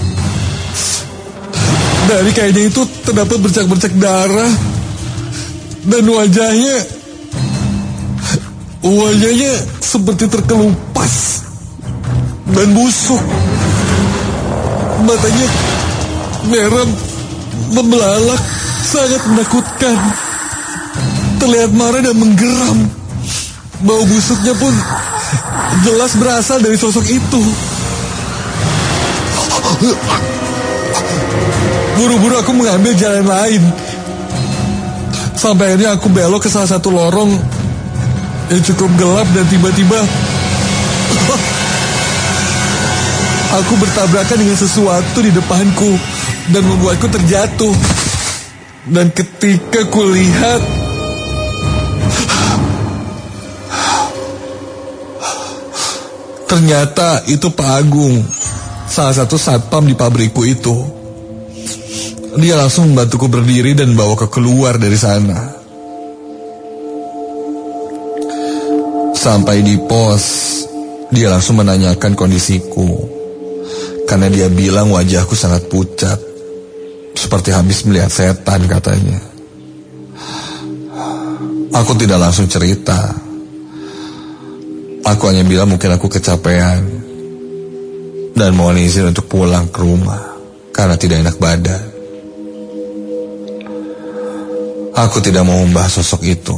Dari kainnya itu terdapat bercak-bercak darah. Dan wajahnya Wajahnya seperti terkelupas dan busuk. Matanya merah membelalak, sangat menakutkan. Terlihat marah dan menggeram. Bau busuknya pun jelas berasal dari sosok itu. Buru-buru aku mengambil jalan lain. Sampai akhirnya aku belok ke salah satu lorong yang cukup gelap dan tiba-tiba aku bertabrakan dengan sesuatu di depanku dan membuatku terjatuh. Dan ketika kulihat, ternyata itu Pak Agung, salah satu satpam di pabrikku itu. Dia langsung membantuku berdiri dan bawaku keluar dari sana. Sampai di pos, dia langsung menanyakan kondisiku. Karena dia bilang wajahku sangat pucat, seperti habis melihat setan katanya. Aku tidak langsung cerita. Aku hanya bilang mungkin aku kecapean dan mohon izin untuk pulang ke rumah karena tidak enak badan. Aku tidak mau membahas sosok itu.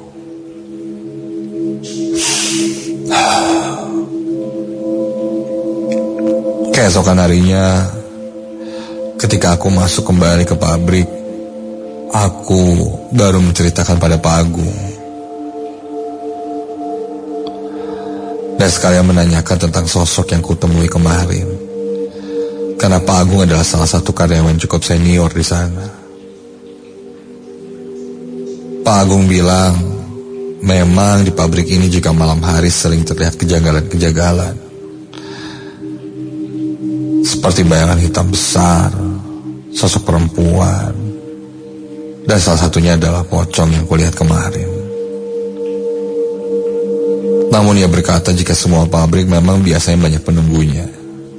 Keesokan harinya, ketika aku masuk kembali ke pabrik, aku baru menceritakan pada Pak Agung. Dan sekalian menanyakan tentang sosok yang kutemui kemarin. Karena Pak Agung adalah salah satu karyawan cukup senior di sana. Pak Agung bilang, memang di pabrik ini jika malam hari sering terlihat kejanggalan-kejanggalan. Seperti bayangan hitam besar, sosok perempuan, dan salah satunya adalah pocong yang kulihat kemarin. Namun ia berkata jika semua pabrik memang biasanya banyak penunggunya.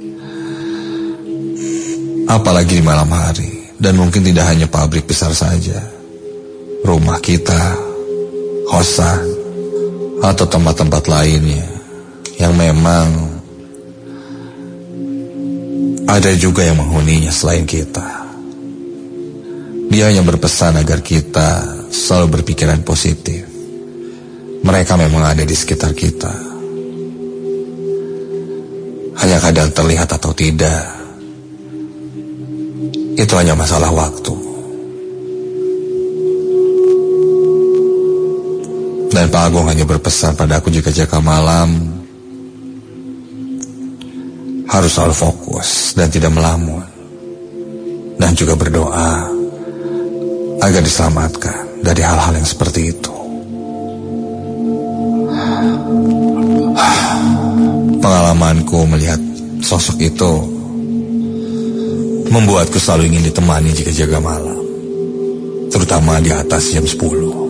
Apalagi di malam hari, dan mungkin tidak hanya pabrik besar saja. Rumah kita, kosan, atau tempat-tempat lainnya yang memang ada juga yang menghuninya selain kita. Dia hanya berpesan agar kita selalu berpikiran positif. Mereka memang ada di sekitar kita. Hanya kadang terlihat atau tidak, itu hanya masalah waktu. Dan Pak Agung hanya berpesan padaku jika jaga malam harus selalu fokus dan tidak melamun. Dan juga berdoa agar diselamatkan dari hal-hal yang seperti itu. Pengalamanku melihat sosok itu membuatku selalu ingin ditemani jika jaga malam, terutama di atas jam sepuluh.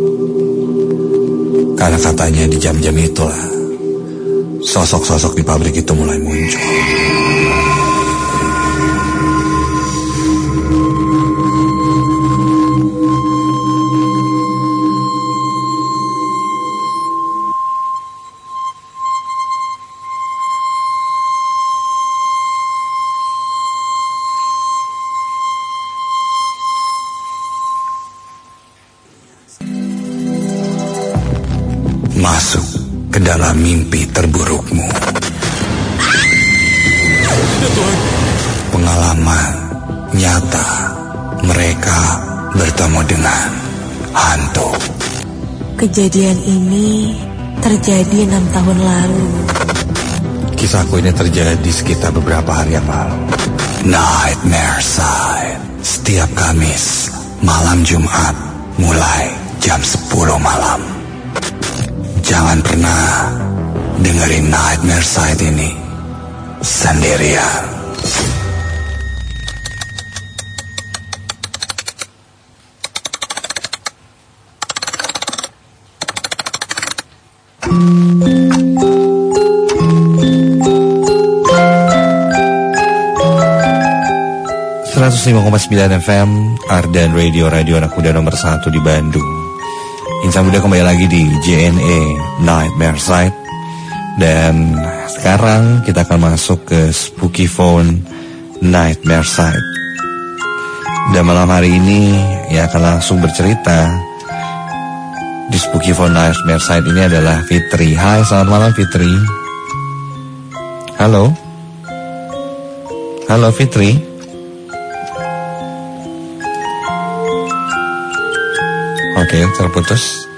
Karena katanya di jam-jam itulah sosok-sosok di pabrik itu mulai muncul. Masuk ke dalam mimpi terburukmu. Pengalaman nyata mereka bertemu dengan hantu. Kejadian ini terjadi enam tahun lalu. Kisahku ini terjadi sekitar beberapa hari yang lalu. Nightmare Side, setiap Kamis malam Jumat mulai jam sepuluh malam. Jangan pernah dengerin Nightmare Side ini sendirian. seratus lima koma sembilan F M Ardan Radio, radio anak muda nomor satu di Bandung. Insan muda kembali lagi di J N E Nightmare Side. Dan sekarang kita akan masuk ke Spooky Phone Nightmare Side. Dan malam hari ini ya akan langsung bercerita di Spooky Phone Nightmare Side ini adalah Fitri. Hai, selamat malam Fitri. Halo. Halo Fitri. Oke, terputus.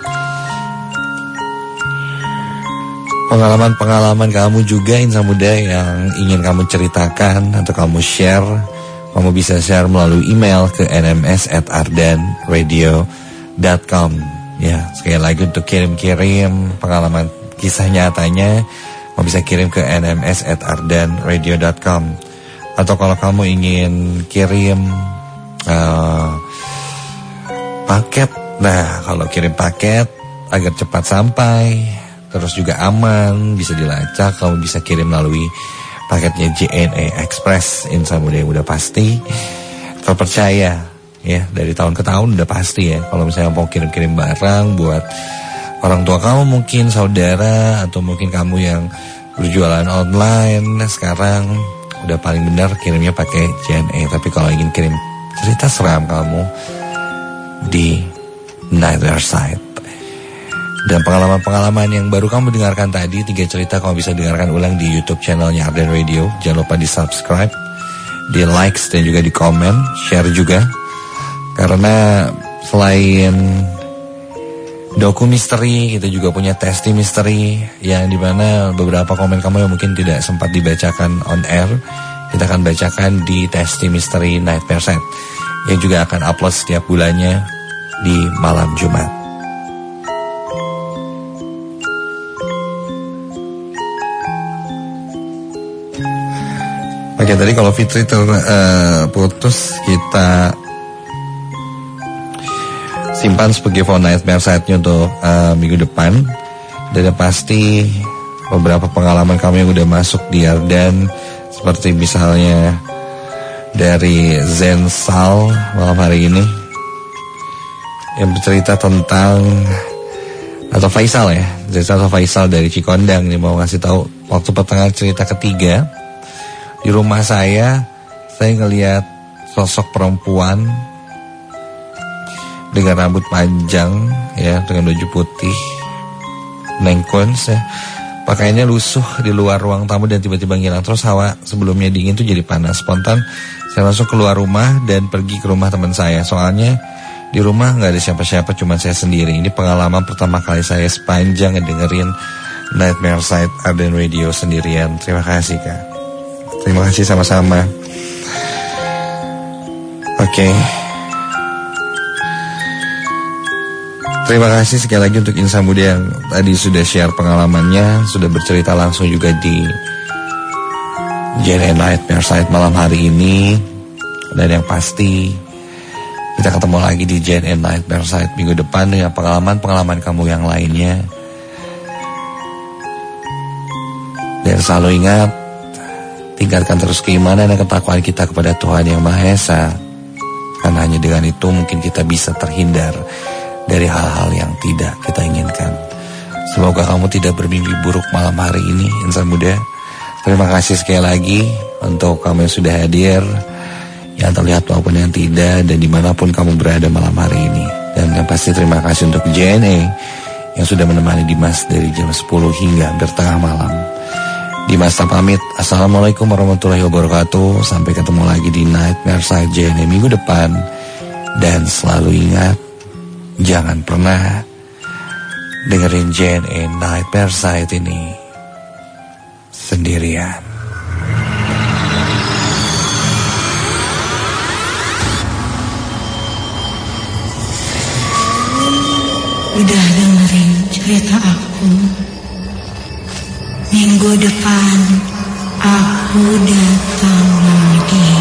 Pengalaman-pengalaman kamu juga insan muda yang ingin kamu ceritakan atau kamu share, kamu bisa share melalui email ke n m s at ardan radio dot com. Ya, sekali lagi untuk kirim-kirim pengalaman kisah nyatanya, kamu bisa kirim ke n m s at ardan radio dot com. Atau kalau kamu ingin kirim uh, paket, nah kalau kirim paket agar cepat sampai, terus juga aman, bisa dilacak, kamu bisa kirim melalui paketnya J N E Express. Insan muda yang udah pasti terpercaya ya, dari tahun ke tahun udah pasti ya. Kalau misalnya mau kirim-kirim barang buat orang tua kamu mungkin, saudara, atau mungkin kamu yang berjualan online, nah sekarang udah paling benar kirimnya pakai J N E. Tapi kalau ingin kirim cerita seram kamu di Nightmare Side. Dan pengalaman-pengalaman yang baru kamu dengarkan tadi, tiga cerita kamu bisa dengarkan ulang di YouTube channelnya Ardan Radio. Jangan lupa di subscribe, di likes, dan juga di komen, share juga. Karena selain doku misteri, kita juga punya testi misteri, yang dimana beberapa komen kamu yang mungkin tidak sempat dibacakan on air, kita akan bacakan di testi misteri Nightmare Side, yang juga akan upload setiap bulannya di malam Jumat. Oke, tadi kalau Fitri terputus, uh, kita simpan sebagai phone Nightmare Side-nya untuk uh, minggu depan. Dan pasti beberapa pengalaman kamu yang udah masuk di Ardan, seperti misalnya dari Zensal malam hari ini, yang bercerita tentang, atau Faisal ya, Zensal atau Faisal dari Cikondang, nih mau ngasih tahu waktu pertengahan cerita ketiga. Di rumah saya, saya ngelihat sosok perempuan dengan rambut panjang, ya, dengan baju putih, nengkons, ya, pakaiannya lusuh di luar ruang tamu dan tiba-tiba ngilang. Terus hawa sebelumnya dingin tuh jadi panas. Spontan saya langsung keluar rumah dan pergi ke rumah teman saya. Soalnya di rumah nggak ada siapa-siapa, cuma saya sendiri. Ini pengalaman pertama kali saya sepanjang ngedengerin Nightmare Side Ardan Radio sendirian. Terima kasih Kak. Terima kasih sama-sama. Oke. Okay. Terima kasih sekali lagi untuk insan muda yang tadi sudah share pengalamannya, sudah bercerita langsung juga di J N E Nightmare Side malam hari ini. Dan yang pasti kita ketemu lagi di J N E Nightmare Side minggu depan dengan pengalaman-pengalaman kamu yang lainnya. Dan selalu ingat, tingkatkan terus keimanan dan ketakwaan kita kepada Tuhan Yang Maha Esa. Karena hanya dengan itu mungkin kita bisa terhindar dari hal-hal yang tidak kita inginkan. Semoga kamu tidak bermimpi buruk malam hari ini, insan muda. Terima kasih sekali lagi untuk kamu yang sudah hadir, yang terlihat maupun yang tidak, dan dimanapun kamu berada malam hari ini. Dan yang pasti terima kasih untuk J N E yang sudah menemani Dimas dari jam sepuluh hingga hampir tengah malam. Dimas pamit. Assalamualaikum warahmatullahi wabarakatuh. Sampai ketemu lagi di Nightmare Side J N E minggu depan. Dan selalu ingat, jangan pernah dengerin J N E Nightmare Side ini sendirian. Udah dengerin cerita aku? Minggu depan aku datang lagi.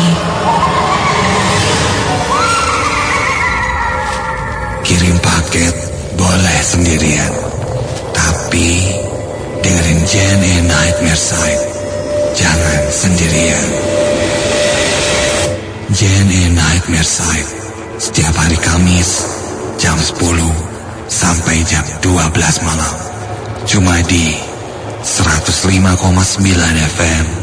Kirim paket boleh sendirian, tapi dengerin J N E Nightmare Side jangan sendirian. J N E Nightmare Side setiap hari Kamis jam sepuluh sampai jam dua belas malam. Cuma di seratus lima koma sembilan F M